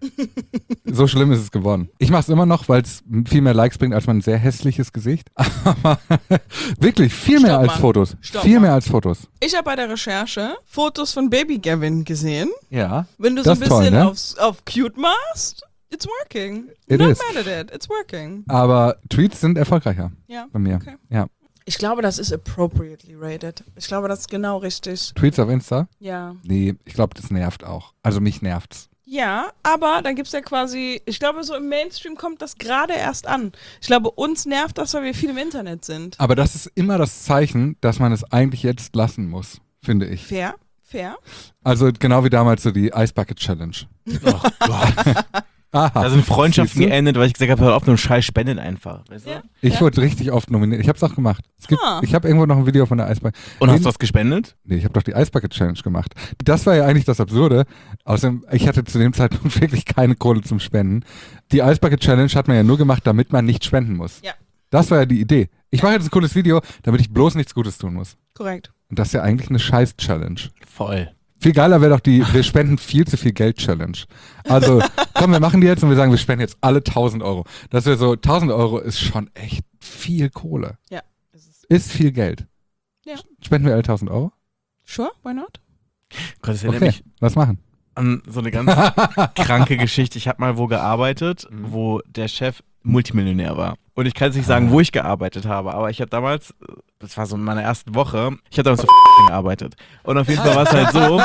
So schlimm ist es geworden. Ich mache es immer noch, weil es viel mehr Likes bringt als mein sehr hässliches Gesicht. Aber wirklich viel mehr Stopp als mal. Fotos. Stopp viel mal. mehr als Fotos. Ich habe bei der Recherche Fotos von Baby Gavin gesehen. Ja. Wenn du so Das ein ist toll, bisschen ne? aufs, auf cute machst, it's working. It Not is. mad at it, it's working. Aber Tweets sind erfolgreicher Ja. bei mir. Okay. Ja. Ich glaube, das ist appropriately rated. Ich glaube, das ist genau richtig. Tweets auf Insta? Ja. Nee, ich glaube, das nervt auch. Also mich nervt's. Ja, aber dann gibt es ja quasi, ich glaube, so im Mainstream kommt das gerade erst an. Ich glaube, uns nervt das, weil wir viel im Internet sind. Aber das ist immer das Zeichen, dass man es eigentlich jetzt lassen muss, finde ich. Fair, fair. Also genau wie damals so die Ice Bucket Challenge. Oh Gott. Aha. Da sind Freundschaften Siehst du? geendet, weil ich gesagt habe, hör auf, nur Scheiß spenden einfach. Weißt du? Ja. Ich Ja. wurde richtig oft nominiert. Ich habe es auch gemacht. Es gibt, Ah. Ich habe irgendwo noch ein Video von der Ice Bucket. Und hast Den- du was gespendet? Nee, ich habe doch die Ice Bucket Challenge gemacht. Das war ja eigentlich das Absurde. Außerdem, ich hatte zu dem Zeitpunkt wirklich keine Kohle zum Spenden. Die Ice Bucket Challenge hat man ja nur gemacht, damit man nicht spenden muss. Ja. Das war ja die Idee. Ich mache jetzt ein cooles Video, damit ich bloß nichts Gutes tun muss. Korrekt. Und das ist ja eigentlich eine Scheiß-Challenge. Voll. Viel geiler wäre doch die, wir spenden viel zu viel Geld-Challenge. Also, komm, wir machen die jetzt und wir sagen, wir spenden jetzt alle tausend Euro. Das wäre so, tausend Euro ist schon echt viel Kohle. Ja. Ist es. Ist viel Geld. Ja. Spenden wir alle tausend Euro? Sure, why not? Gott, das erinnert Okay, mich was machen? an so eine ganz kranke Geschichte. Ich habe mal wo gearbeitet, Mhm. wo der Chef Multimillionär war. Und ich kann jetzt nicht sagen, wo ich gearbeitet habe, aber ich habe damals, das war so in meiner ersten Woche, ich habe damals so gearbeitet. Und auf jeden Fall war es halt so,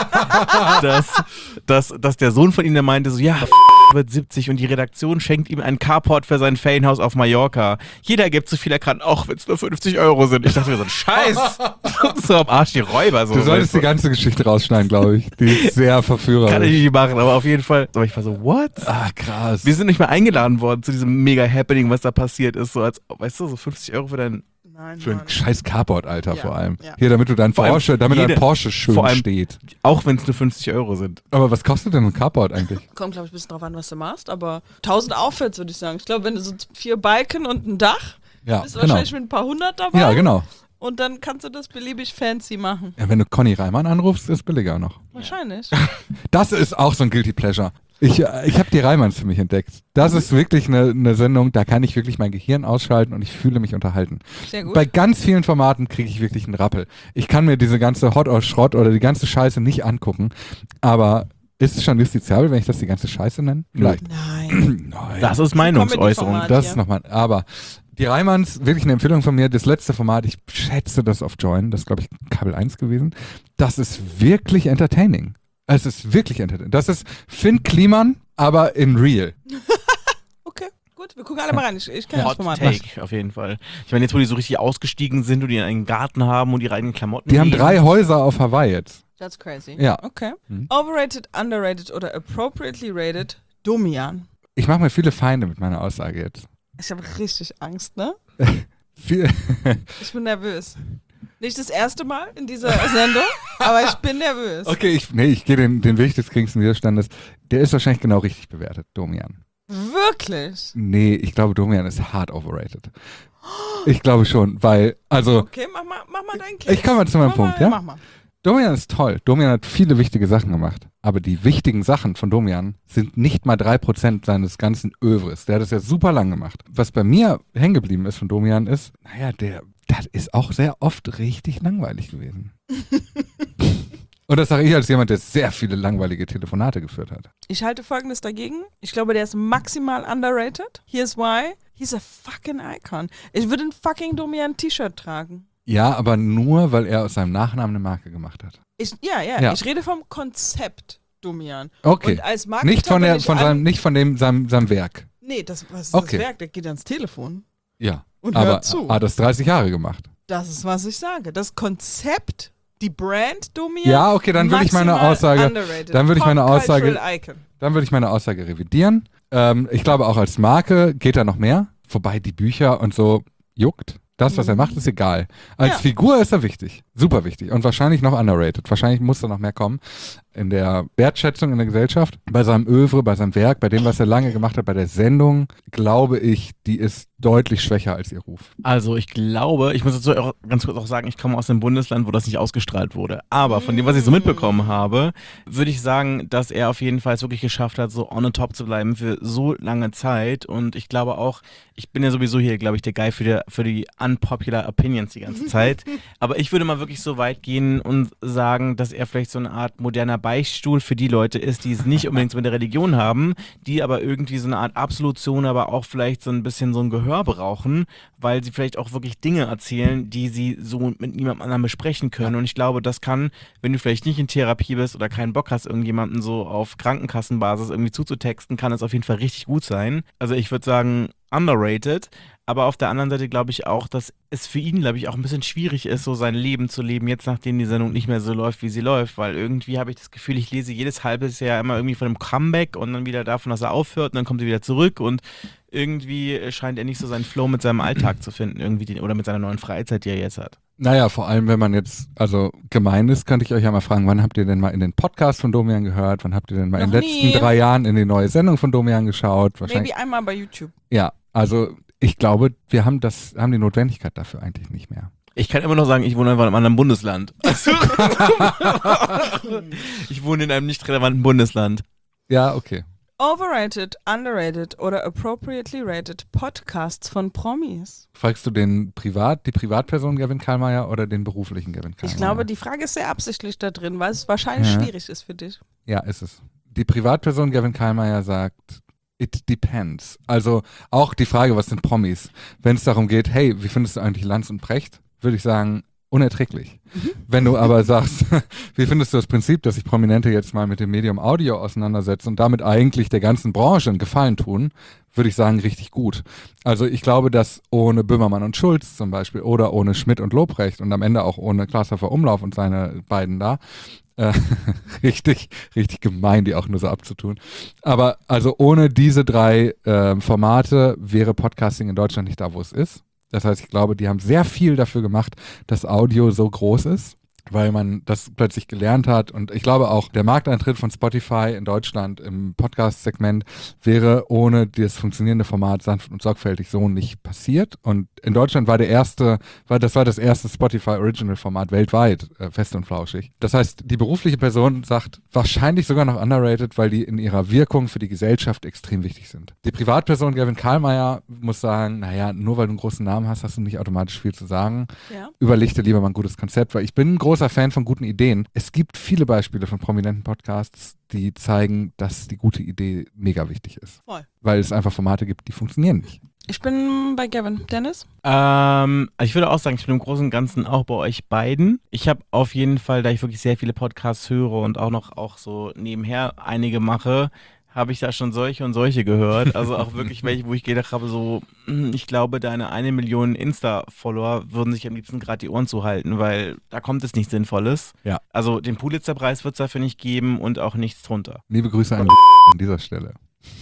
dass, dass, dass der Sohn von ihm, der meinte so, ja, wird siebzig und die Redaktion schenkt ihm ein Carport für sein Ferienhaus auf Mallorca. Jeder gibt so viel er kann, auch wenn es nur fünfzig Euro sind. Ich dachte mir so, ein Scheiß. So am Arsch die Räuber. So, Du solltest weißt die ganze Geschichte rausschneiden, glaube ich. Die ist sehr Kann ich verführerisch. nicht machen, aber auf jeden Fall. Aber ich war so, what? Ah, krass. Wir sind nicht mehr eingeladen worden zu diesem Mega-Happening, was da passiert ist. So als, weißt du, so fünfzig Euro für dein. Nein, Für ein Mann. scheiß Carport, Alter, Ja, vor allem. ja. Hier, damit du dein Vor allem Porsche, damit dein jede- Porsche schön vor allem- steht. Auch wenn es nur fünfzig Euro sind. Aber was kostet denn ein Carport eigentlich? Kommt, glaube ich, ein bisschen drauf an, was du machst, aber tausend Outfits, würde ich sagen. Ich glaube, wenn du so vier Balken und ein Dach, Ja, bist genau. wahrscheinlich mit ein paar hundert dabei. Ja, genau. Und dann kannst du das beliebig fancy machen. Ja, wenn du Conny Reimann anrufst, ist billiger noch. Wahrscheinlich. Das ist auch so ein Guilty Pleasure. Ich, äh, ich habe die Reimanns für mich entdeckt. Das ist wirklich eine, eine Sendung, da kann ich wirklich mein Gehirn ausschalten und ich fühle mich unterhalten. Sehr gut. Bei ganz vielen Formaten kriege ich wirklich einen Rappel. Ich kann mir diese ganze Hot or Schrott oder die ganze Scheiße nicht angucken, aber ist es schon justiziabel, wenn ich das die ganze Scheiße nenne? Vielleicht. Nein. Nein. Das ist Meinungsäußerung. Comedy-Format. Das ja. ist nochmal, aber die Reimanns, wirklich eine Empfehlung von mir, das letzte Format, ich schätze das auf Join, das ist glaube ich Kabel eins gewesen, das ist wirklich entertaining. Es ist wirklich entertaining. Das ist Finn Kliman, aber in real. Okay, gut. Wir gucken alle mal rein. Ich, ich kenne das Hot Format. Take, auf jeden Fall. Ich meine, jetzt, wo die so richtig ausgestiegen sind und die einen Garten haben und ihre eigenen Klamotten Die haben liegen. drei Häuser auf Hawaii jetzt. That's crazy. Ja. Okay. Mhm. Overrated, underrated oder appropriately rated? Domian. Ich mache mir viele Feinde mit meiner Aussage jetzt. Ich habe richtig Angst, ne? Viel Ich bin nervös. Nicht das erste Mal in dieser Sendung, aber ich bin nervös. okay, ich, nee, ich gehe den, den Weg des geringsten Widerstandes. Der ist wahrscheinlich genau richtig bewertet, Domian. Wirklich? Nee, ich glaube, Domian ist hart overrated. Ich glaube schon, weil, also, Okay, mach mal, mach mal deinen Case. ich komme mal zu meinem mach Punkt, mal, ja? Mach mal. Domian ist toll. Domian hat viele wichtige Sachen gemacht. Aber die wichtigen Sachen von Domian sind nicht mal drei Prozent seines ganzen Övres. Der hat es ja super lang gemacht. Was bei mir hängen geblieben ist von Domian ist, naja, der, das ist auch sehr oft richtig langweilig gewesen. Und das sage ich als jemand, der sehr viele langweilige Telefonate geführt hat. Ich halte Folgendes dagegen. Ich glaube, der ist maximal underrated. Here's why. He's a fucking icon. Ich würde ein fucking Domian T-Shirt tragen. Ja, aber nur, weil er aus seinem Nachnamen eine Marke gemacht hat. Ich, ja, ja, Ja. ich rede vom Konzept Domian. Okay. Und als Marketer Nicht von, bin der, ich von, an- seinem, nicht von dem, seinem, seinem Werk. Nee, das, was ist Okay. das Werk? Der geht ans Telefon. Ja. Und aber hört zu. hat das dreißig Jahre gemacht. Das ist, was ich sage. Das Konzept, die Brand Domian. Ja, okay, dann würde ich meine maximal Aussage- underrated. dann würde ich meine Pop Aussage- Cultural Icon. Dann würde ich meine Aussage revidieren. Ähm, ich glaube, auch als Marke geht da noch mehr. Wobei die Bücher und so juckt. Das, was er macht, ist egal. Als Ja. Figur ist er wichtig. Super wichtig. Und wahrscheinlich noch underrated. Wahrscheinlich muss da noch mehr kommen. In der Wertschätzung in der Gesellschaft, bei seinem Övre, bei seinem Werk, bei dem, was er lange gemacht hat, bei der Sendung, glaube ich, die ist deutlich schwächer als ihr Ruf. Also ich glaube, ich muss dazu auch ganz kurz auch sagen, ich komme aus einem Bundesland, wo das nicht ausgestrahlt wurde. Aber von dem, was ich so mitbekommen habe, würde ich sagen, dass er auf jeden Fall es wirklich geschafft hat, so on the top zu bleiben für so lange Zeit. Und ich glaube auch, ich bin ja sowieso hier, glaube ich, der Guy für die, für die unpopular Opinions die ganze Zeit. Aber ich würde mal wirklich so weit gehen und sagen, dass er vielleicht so eine Art moderner Beichtstuhl für die Leute ist, die es nicht unbedingt mit der Religion haben, die aber irgendwie so eine Art Absolution, aber auch vielleicht so ein bisschen so ein Gehör brauchen, weil sie vielleicht auch wirklich Dinge erzählen, die sie so mit niemandem anderen besprechen können. Und ich glaube, das kann, wenn du vielleicht nicht in Therapie bist oder keinen Bock hast, irgendjemanden so auf Krankenkassenbasis irgendwie zuzutexten, kann es auf jeden Fall richtig gut sein. Also ich würde sagen, underrated. Aber auf der anderen Seite glaube ich auch, dass es für ihn, glaube ich, auch ein bisschen schwierig ist, so sein Leben zu leben, jetzt nachdem die Sendung nicht mehr so läuft, wie sie läuft. Weil irgendwie habe ich das Gefühl, ich lese jedes halbes Jahr immer irgendwie von einem Comeback und dann wieder davon, dass er aufhört und dann kommt er wieder zurück und irgendwie scheint er nicht so seinen Flow mit seinem Alltag zu finden, irgendwie den, oder mit seiner neuen Freizeit, die er jetzt hat. Naja, vor allem, wenn man jetzt, also gemein ist, könnte ich euch ja mal fragen, wann habt ihr denn mal in den Podcast von Domian gehört? Wann habt ihr denn mal in Noch den letzten nie. drei Jahren in die neue Sendung von Domian geschaut? Wahrscheinlich. Maybe einmal bei YouTube. Ja, also ich glaube, wir haben das, haben die Notwendigkeit dafür eigentlich nicht mehr. Ich kann immer noch sagen, ich wohne einfach in einem anderen Bundesland. Also, ich wohne in einem nicht relevanten Bundesland. Ja, okay. Overrated, underrated oder appropriately rated Podcasts von Promis. Fragst du den Privat, die Privatperson Gavin Kallmeier oder den beruflichen Gavin Kallmeier? Ich glaube, die Frage ist sehr absichtlich da drin, weil es wahrscheinlich Ja. schwierig ist für dich. Ja, ist es. Die Privatperson Gavin Kallmeier sagt, it depends. Also auch die Frage, was sind Promis? Wenn es darum geht, hey, wie findest du eigentlich Lanz und Precht? Würde ich sagen, unerträglich. Wenn du aber sagst, wie findest du das Prinzip, dass sich Prominente jetzt mal mit dem Medium Audio auseinandersetzen und damit eigentlich der ganzen Branche einen Gefallen tun, würde ich sagen, richtig gut. Also ich glaube, dass ohne Böhmermann und Schulz zum Beispiel oder ohne Schmidt und Lobrecht und am Ende auch ohne Klaas-Häufer Umlauf und seine beiden da, äh, richtig, richtig gemein, die auch nur so abzutun. Aber also ohne diese drei äh, Formate wäre Podcasting in Deutschland nicht da, wo es ist. Das heißt, ich glaube, die haben sehr viel dafür gemacht, dass Audio so groß ist. weil man das plötzlich gelernt hat. Und ich glaube auch, der Markteintritt von Spotify in Deutschland im Podcast-Segment wäre ohne das funktionierende Format sanft und sorgfältig so nicht passiert. Und in Deutschland war der erste, war, das war das erste Spotify Original-Format weltweit, äh, fest und flauschig. Das heißt, die berufliche Person sagt, wahrscheinlich sogar noch underrated, weil die in ihrer Wirkung für die Gesellschaft extrem wichtig sind. Die Privatperson Gavin Karlmeier muss sagen, naja, nur weil du einen großen Namen hast, hast du nicht automatisch viel zu sagen. Ja. Überleg dir lieber mal ein gutes Konzept, weil ich bin ein großer Fan von guten Ideen. Es gibt viele Beispiele von prominenten Podcasts, die zeigen, dass die gute Idee mega wichtig ist. Voll. Weil es einfach Formate gibt, die funktionieren nicht. Ich bin bei Gavin. Dennis? Ähm, ich würde auch sagen, ich bin im Großen und Ganzen auch bei euch beiden. Ich habe auf jeden Fall, da ich wirklich sehr viele Podcasts höre und auch noch auch so nebenher einige mache, habe ich da schon solche und solche gehört. Also auch wirklich welche, wo ich gedacht habe, so, ich glaube, deine eine Million Insta-Follower würden sich am liebsten gerade die Ohren zuhalten, weil da kommt es nichts Sinnvolles. Ja. Also den Pulitzer-Preis wird es dafür nicht geben und auch nichts drunter. Liebe Grüße an an dieser Stelle.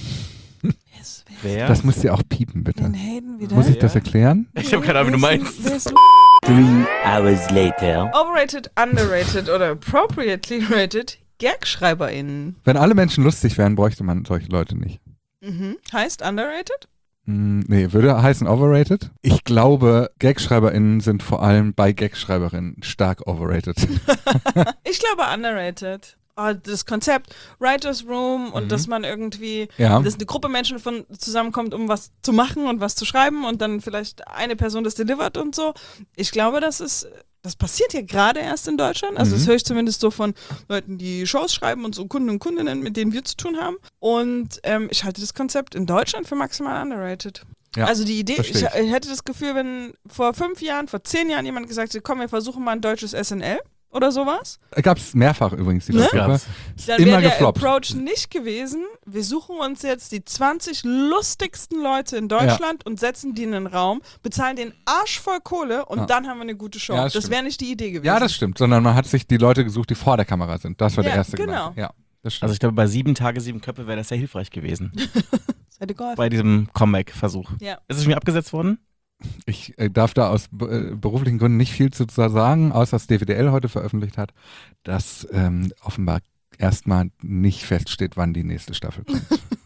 Yes, Wer? Das müsst ihr auch piepen, bitte. Den Hayden wieder. Muss ich Ja. das erklären? Ich habe keine Ahnung, wie du Wer ist meinst. denn- wer ist Three hours later. Overrated, underrated oder appropriately rated GagschreiberInnen. Wenn alle Menschen lustig wären, bräuchte man solche Leute nicht. Mhm. Heißt underrated? Hm, nee, würde heißen overrated. Ich glaube, GagschreiberInnen sind vor allem bei GagschreiberInnen stark overrated. Ich glaube underrated. Oh, das Konzept Writers Room und Mhm. dass man irgendwie, Ja. dass eine Gruppe Menschen von zusammenkommt, um was zu machen und was zu schreiben und dann vielleicht eine Person das delivert und so. Ich glaube, das ist, das passiert ja gerade erst in Deutschland. Also das Mhm. höre ich zumindest so von Leuten, die Shows schreiben und so Kunden und Kundinnen, mit denen wir zu tun haben. Und ähm, ich halte das Konzept in Deutschland für maximal underrated. Ja, also die Idee, ich, verstehe ich hätte das Gefühl, wenn vor fünf Jahren, vor zehn Jahren jemand gesagt hätte, komm, wir versuchen mal ein deutsches S N L oder sowas, Gab es mehrfach übrigens die Ne? Versuche. Gab's. dann Immer wäre der gefloppt. Approach nicht gewesen, wir suchen uns jetzt die zwanzig lustigsten Leute in Deutschland und setzen die in den Raum, bezahlen den Arsch voll Kohle und Ja. dann haben wir eine gute Show. Ja, das das das wäre nicht die Idee gewesen. Ja, das stimmt, sondern man hat sich die Leute gesucht, die vor der Kamera sind. Das war der Ja, erste genau. Gedanke. Ja, das stimmt. Also ich glaube, bei sieben Tage, sieben Köpfe wäre das sehr hilfreich gewesen. Das hätte geholfen. bei diesem Comeback-Versuch. Ja. Ist es schon wieder abgesetzt worden? Ich äh, darf da aus äh, beruflichen Gründen nicht viel zu sagen, außer dass D W D L heute veröffentlicht hat, dass ähm, offenbar erstmal nicht feststeht, wann die nächste Staffel kommt.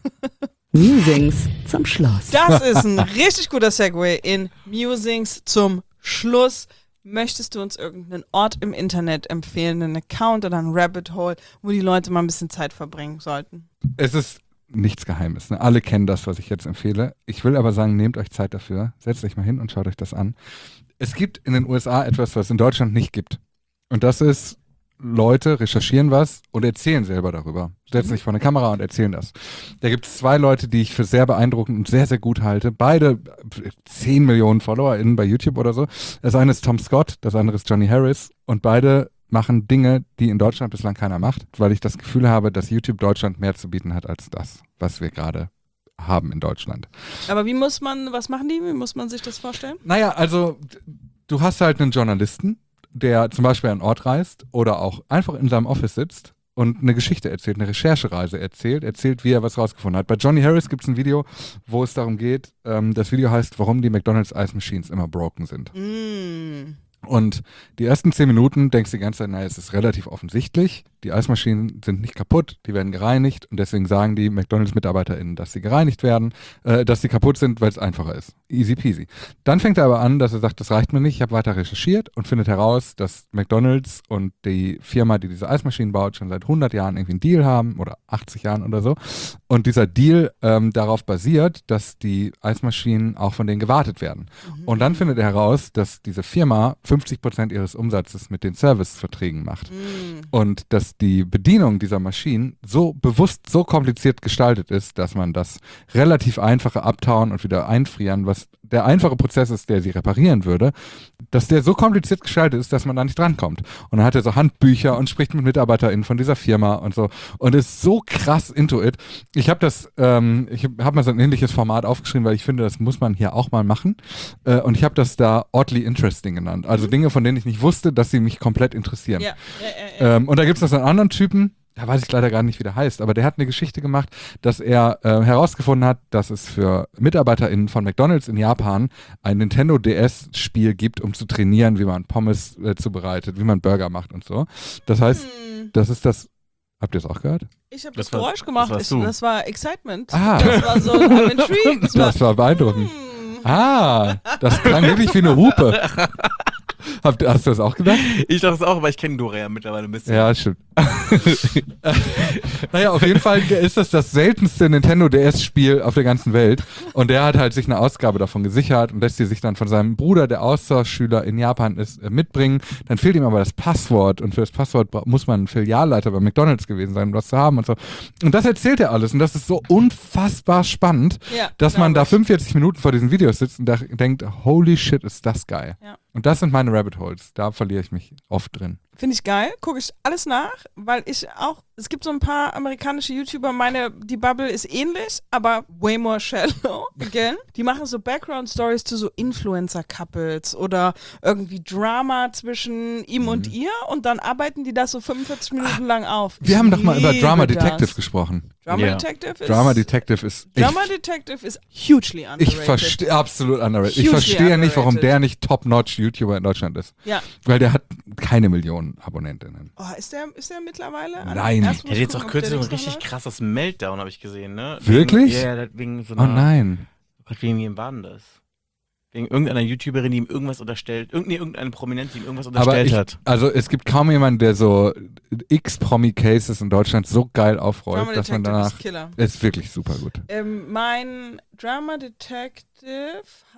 Musings zum Schluss. Das ist ein richtig guter Segway in Musings zum Schluss. Möchtest du uns irgendeinen Ort im Internet empfehlen, einen Account oder ein Rabbit Hole, wo die Leute mal ein bisschen Zeit verbringen sollten? Es ist nichts Geheimes. Ne? Alle kennen das, was ich jetzt empfehle. Ich will aber sagen, nehmt euch Zeit dafür, setzt euch mal hin und schaut euch das an. Es gibt in den U S A etwas, was es in Deutschland nicht gibt. Und das ist, Leute recherchieren was und erzählen selber darüber. Setzen sich vor eine Kamera und erzählen das. Da gibt es zwei Leute, die ich für sehr beeindruckend und sehr, sehr gut halte. Beide zehn Millionen FollowerInnen bei YouTube oder so. Das eine ist Tom Scott, das andere ist Johnny Harris. Und beide machen Dinge, die in Deutschland bislang keiner macht, weil ich das Gefühl habe, dass YouTube Deutschland mehr zu bieten hat als das, was wir gerade haben in Deutschland. Aber wie muss man, was machen die? Wie muss man sich das vorstellen? Naja, also du hast halt einen Journalisten, der zum Beispiel an einen Ort reist oder auch einfach in seinem Office sitzt und eine Geschichte erzählt, eine Recherchereise erzählt, erzählt, wie er was rausgefunden hat. Bei Johnny Harris gibt es ein Video, wo es darum geht, ähm, das Video heißt, warum die McDonald's Ice Machines immer broken sind. Mm. Und die ersten zehn Minuten denkst du die ganze Zeit, naja, es ist relativ offensichtlich. Die Eismaschinen sind nicht kaputt, die werden gereinigt und deswegen sagen die McDonalds-MitarbeiterInnen, dass sie gereinigt werden, äh, dass sie kaputt sind, weil es einfacher ist. Easy peasy. Dann fängt er aber an, dass er sagt, das reicht mir nicht, ich habe weiter recherchiert und findet heraus, dass McDonalds und die Firma, die diese Eismaschinen baut, schon seit hundert Jahren irgendwie einen Deal haben oder achtzig Jahren oder so. Und dieser Deal ähm, darauf basiert, dass die Eismaschinen auch von denen gewartet werden. Mhm. Und dann findet er heraus, dass diese Firma fünfzig Prozent ihres Umsatzes mit den Serviceverträgen macht. Mm. Und dass die Bedienung dieser Maschinen so bewusst, so kompliziert gestaltet ist, dass man das relativ einfache Abtauen und wieder einfrieren, was der einfache Prozess ist, der sie reparieren würde, dass der so kompliziert gestaltet ist, dass man da nicht drankommt. Und dann hat er so Handbücher und spricht mit MitarbeiterInnen von dieser Firma und so und ist so krass into it. Ich habe das, ähm, ich habe mal so ein ähnliches Format aufgeschrieben, weil ich finde, das muss man hier auch mal machen. Äh, und ich habe das da oddly interesting genannt. Also Dinge, von denen ich nicht wusste, dass sie mich komplett interessieren. Ja, ja, ja, ja. Ähm, und da gibt es noch so einen anderen Typen, da weiß ich leider gar nicht, wie der heißt, aber der hat eine Geschichte gemacht, dass er äh, herausgefunden hat, dass es für MitarbeiterInnen von McDonald's in Japan ein Nintendo D S-Spiel gibt, um zu trainieren, wie man Pommes äh, zubereitet, wie man Burger macht und so. Das heißt, Hm. das ist das, habt ihr es auch gehört? Ich habe Das das, war- Geräusch das gemacht. warst Ich, du. das war Excitement. Ah. Das war so, I'm intrigued. Das war, Das war beeindruckend. hm. Ah, das klang wirklich wie eine Hupe. Habt, hast du das auch gedacht? Ich dachte es auch, aber ich kenne Dora ja mittlerweile ein bisschen. Ja, stimmt. Naja, auf jeden Fall ist das das seltenste Nintendo D S-Spiel auf der ganzen Welt. Und der hat halt sich eine Ausgabe davon gesichert und lässt sie sich dann von seinem Bruder, der Austauschschüler in Japan ist, äh, mitbringen. Dann fehlt ihm aber das Passwort und für das Passwort bra- muss man ein Filialleiter bei McDonald's gewesen sein, um das zu haben und so. Und das erzählt er alles und das ist so unfassbar spannend, Ja, dass man da glaub ich. fünfundvierzig Minuten vor diesen Videos sitzt und da denkt, holy shit, ist das geil. Ja. Und das sind meine Rabbit Holes. Da verliere ich mich oft drin. Finde ich geil, gucke ich alles nach, weil ich auch, es gibt so ein paar amerikanische YouTuber, meine, die Bubble ist ähnlich, aber way more shallow, again. Die machen so Background-Stories zu so Influencer-Couples oder irgendwie Drama zwischen ihm und ihr und dann arbeiten die das so fünfundvierzig Minuten lang auf. Wir Ich haben doch mal über liebe Drama das. Detective gesprochen. Drama Ja. Detective ist... Drama Detective ist. Drama Detective ist hugely Ich, underrated. ich verstehe absolut underrated. Ich Hugely verstehe nicht, warum underrated. der nicht Top-Notch YouTuber in Deutschland ist. Ja. Weil der hat keine Millionen Abonnentinnen. Oh, ist der, ist der mittlerweile? Nein. Erst muss Er hat ich jetzt gucken, auch ob kürzlich der so ein nächste richtig läuft. krasses Meltdown, habe ich gesehen, ne? Wirklich? Wegen, ja, ja, wegen so Oh einer... nein. Gott, wegen wem war denn das? Wegen irgendeiner YouTuberin, die ihm irgendwas unterstellt, irgend, nee, irgendeine Prominente, die ihm irgendwas Aber unterstellt ich, hat. also es gibt kaum jemanden, der so X-Promi-Cases in Deutschland so geil aufrollt, Drama dass man Detective danach. ist Killer. Ist wirklich super gut. Ähm, mein Drama Detective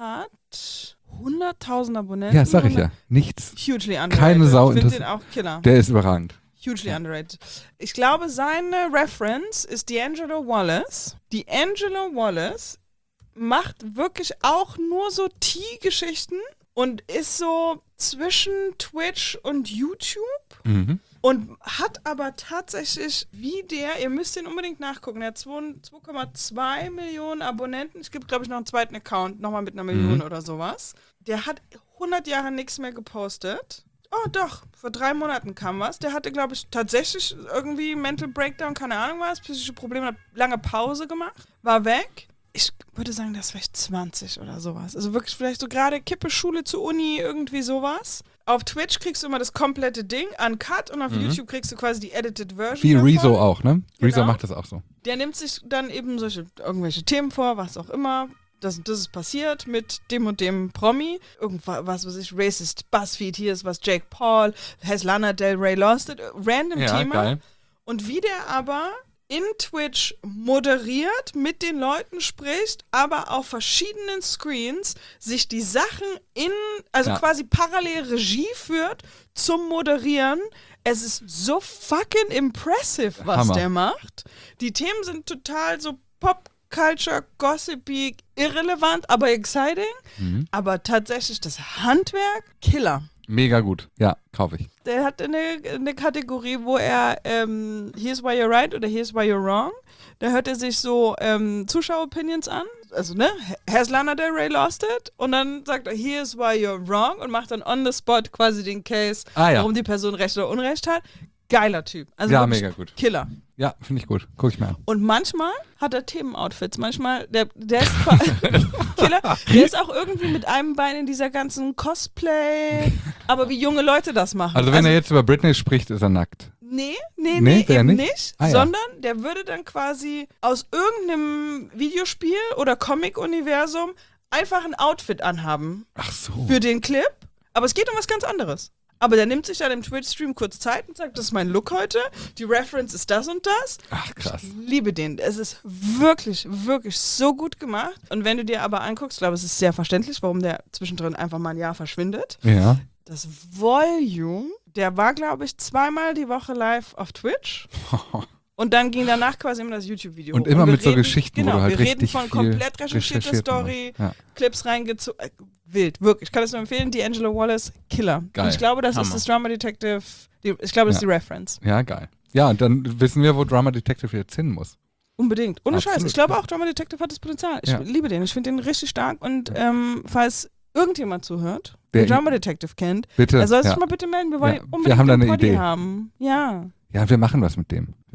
hat hunderttausend Abonnenten. Ja, sag ich ja. Nichts. Hugely underrated. Keine Sau Ich finde den interessiert. auch Killer. Der ist überragend. Hugely underrated. Ich glaube, seine Reference ist D'Angelo Wallace. D'Angelo Wallace macht wirklich auch nur so Tee-Geschichten und ist so zwischen Twitch und YouTube. Mhm. Und hat aber tatsächlich, wie der, ihr müsst ihn unbedingt nachgucken, der hat zwei Komma zwei Millionen Abonnenten. Es gibt, glaube ich, noch einen zweiten Account, nochmal mit einer Million Mhm. oder sowas. Der hat hundert Jahre nichts mehr gepostet. Oh doch, vor drei Monaten kam was. Der hatte, glaube ich, tatsächlich irgendwie Mental Breakdown, keine Ahnung was, psychische Probleme, hat lange Pause gemacht, war weg. Ich würde sagen, das ist vielleicht zwanzig oder sowas. Also wirklich vielleicht so gerade Kippe, Schule zu Uni, irgendwie sowas. Auf Twitch kriegst du immer das komplette Ding, uncut, und auf Mhm. YouTube kriegst du quasi die edited Version Wie davon. Rezo auch, ne? Rezo Genau. macht das auch so. Der nimmt sich dann eben solche irgendwelche Themen vor, was auch immer. Das und das ist passiert mit dem und dem Promi. Irgendwas, was weiß ich, Racist BuzzFeed, hier ist was Jake Paul, has Lana Del Rey lost it, random Ja, Thema. geil. Und wie der aber in Twitch moderiert, mit den Leuten spricht, aber auf verschiedenen Screens sich die Sachen in, also Ja. quasi parallel Regie führt zum Moderieren. Es ist so fucking impressive, was Hammer. der macht. Die Themen sind total so Pop Culture, gossipy, irrelevant, aber exciting. Mhm. Aber tatsächlich das Handwerk, Killer. Mega gut. Ja, kaufe ich. Der hat eine, eine Kategorie, wo er ähm, Here's why you're right oder Here's why you're wrong. Da hört er sich so ähm, Zuschauer-Opinions an. Also, ne? Has Lana Del Rey lost it? Und dann sagt er Here's why you're wrong und macht dann on the spot quasi den Case, Ah, ja. warum die Person Recht oder Unrecht hat. Geiler Typ. Also Ja, wirklich mega gut. Killer. Ja, finde ich gut. Guck ich mir an. Und manchmal hat er Themenoutfits. Manchmal, der, der ist Killer, der ist auch irgendwie mit einem Bein in dieser ganzen Cosplay, aber wie junge Leute das machen. Also wenn er jetzt über Britney spricht, ist er nackt. Nee, nee, Nee, nee, der eben nicht? nicht, Ah, ja. sondern der würde dann quasi aus irgendeinem Videospiel oder Comic-Universum einfach ein Outfit anhaben Ach so. für den Clip, aber es geht um was ganz anderes. Aber der nimmt sich dann im Twitch-Stream kurz Zeit und sagt, das ist mein Look heute, die Reference ist das und das. Ach, krass. Ich liebe den. Es ist wirklich, wirklich so gut gemacht. Und wenn du dir aber anguckst, ich glaube, es ist sehr verständlich, warum der zwischendrin einfach mal ein Jahr verschwindet. Ja. Das Volume, der war, glaube ich, zweimal die Woche live auf Twitch. Und dann ging danach quasi immer das YouTube-Video Und hoch. immer wir mit so reden, Geschichten, genau, wo du halt wir reden richtig von viel komplett recherchierter recherchiert Story, hast. Ja. Clips reingezogen. Äh, wild, wirklich. Ich kann es nur empfehlen. D'Angelo Wallace, Killer. Geil. Und ich glaube, das Hammer. ist das Drama Detective. Die, ich glaube, das ist Ja. die Reference. Ja, geil. Ja, und dann wissen wir, wo Drama Detective jetzt hin muss. Unbedingt. Ohne Absolut. Scheiß. Ich glaube auch, Drama Detective hat das Potenzial. Ich Ja. liebe den. Ich finde den richtig stark. Und ähm, falls irgendjemand zuhört, Der- der Drama Detective kennt, Bitte. er soll sich ja. mal bitte melden. Wir wollen Ja, wir unbedingt haben da einen eine Poddy Idee. haben. Ja. ja, wir machen was mit dem.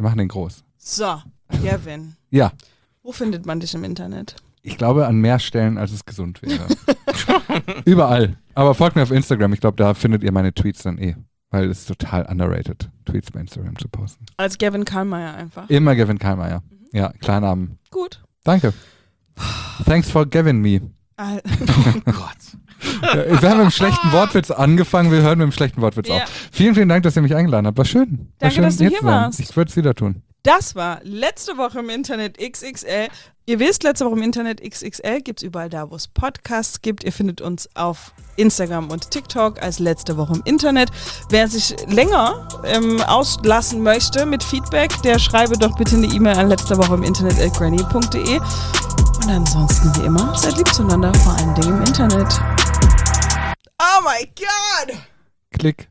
Wir machen den groß. So, Gavin. Ja. Wo findet man dich im Internet? Ich glaube an mehr Stellen, als es gesund wäre. Überall. Aber folgt mir auf Instagram. Ich glaube, da findet ihr meine Tweets dann eh. Weil es ist total underrated, Tweets bei Instagram zu posten. Als Gavin Kallmeier einfach. Immer Gavin Kallmeier. Mhm. Ja, Klarnamen. Gut. Danke. Thanks for giving me. Al- Oh Gott. Ja, wir haben mit einem schlechten Wortwitz angefangen, wir hören mit einem schlechten Wortwitz Ja. auf. Vielen, vielen Dank, dass ihr mich eingeladen habt. War schön. War Danke, schön, dass du hier hier zu sein. warst. Ich würde es wieder tun. Das war letzte Woche im Internet X X L. Ihr wisst, letzte Woche im Internet X X L gibt es überall da, wo es Podcasts gibt. Ihr findet uns auf Instagram und TikTok als letzte Woche im Internet. Wer sich länger ähm, auslassen möchte mit Feedback, der schreibe doch bitte eine E-Mail an letzte Woche im Internet at granny punkt de. Und ansonsten wie immer, seid lieb zueinander, vor allen Dingen im Internet. Oh my God! Klick.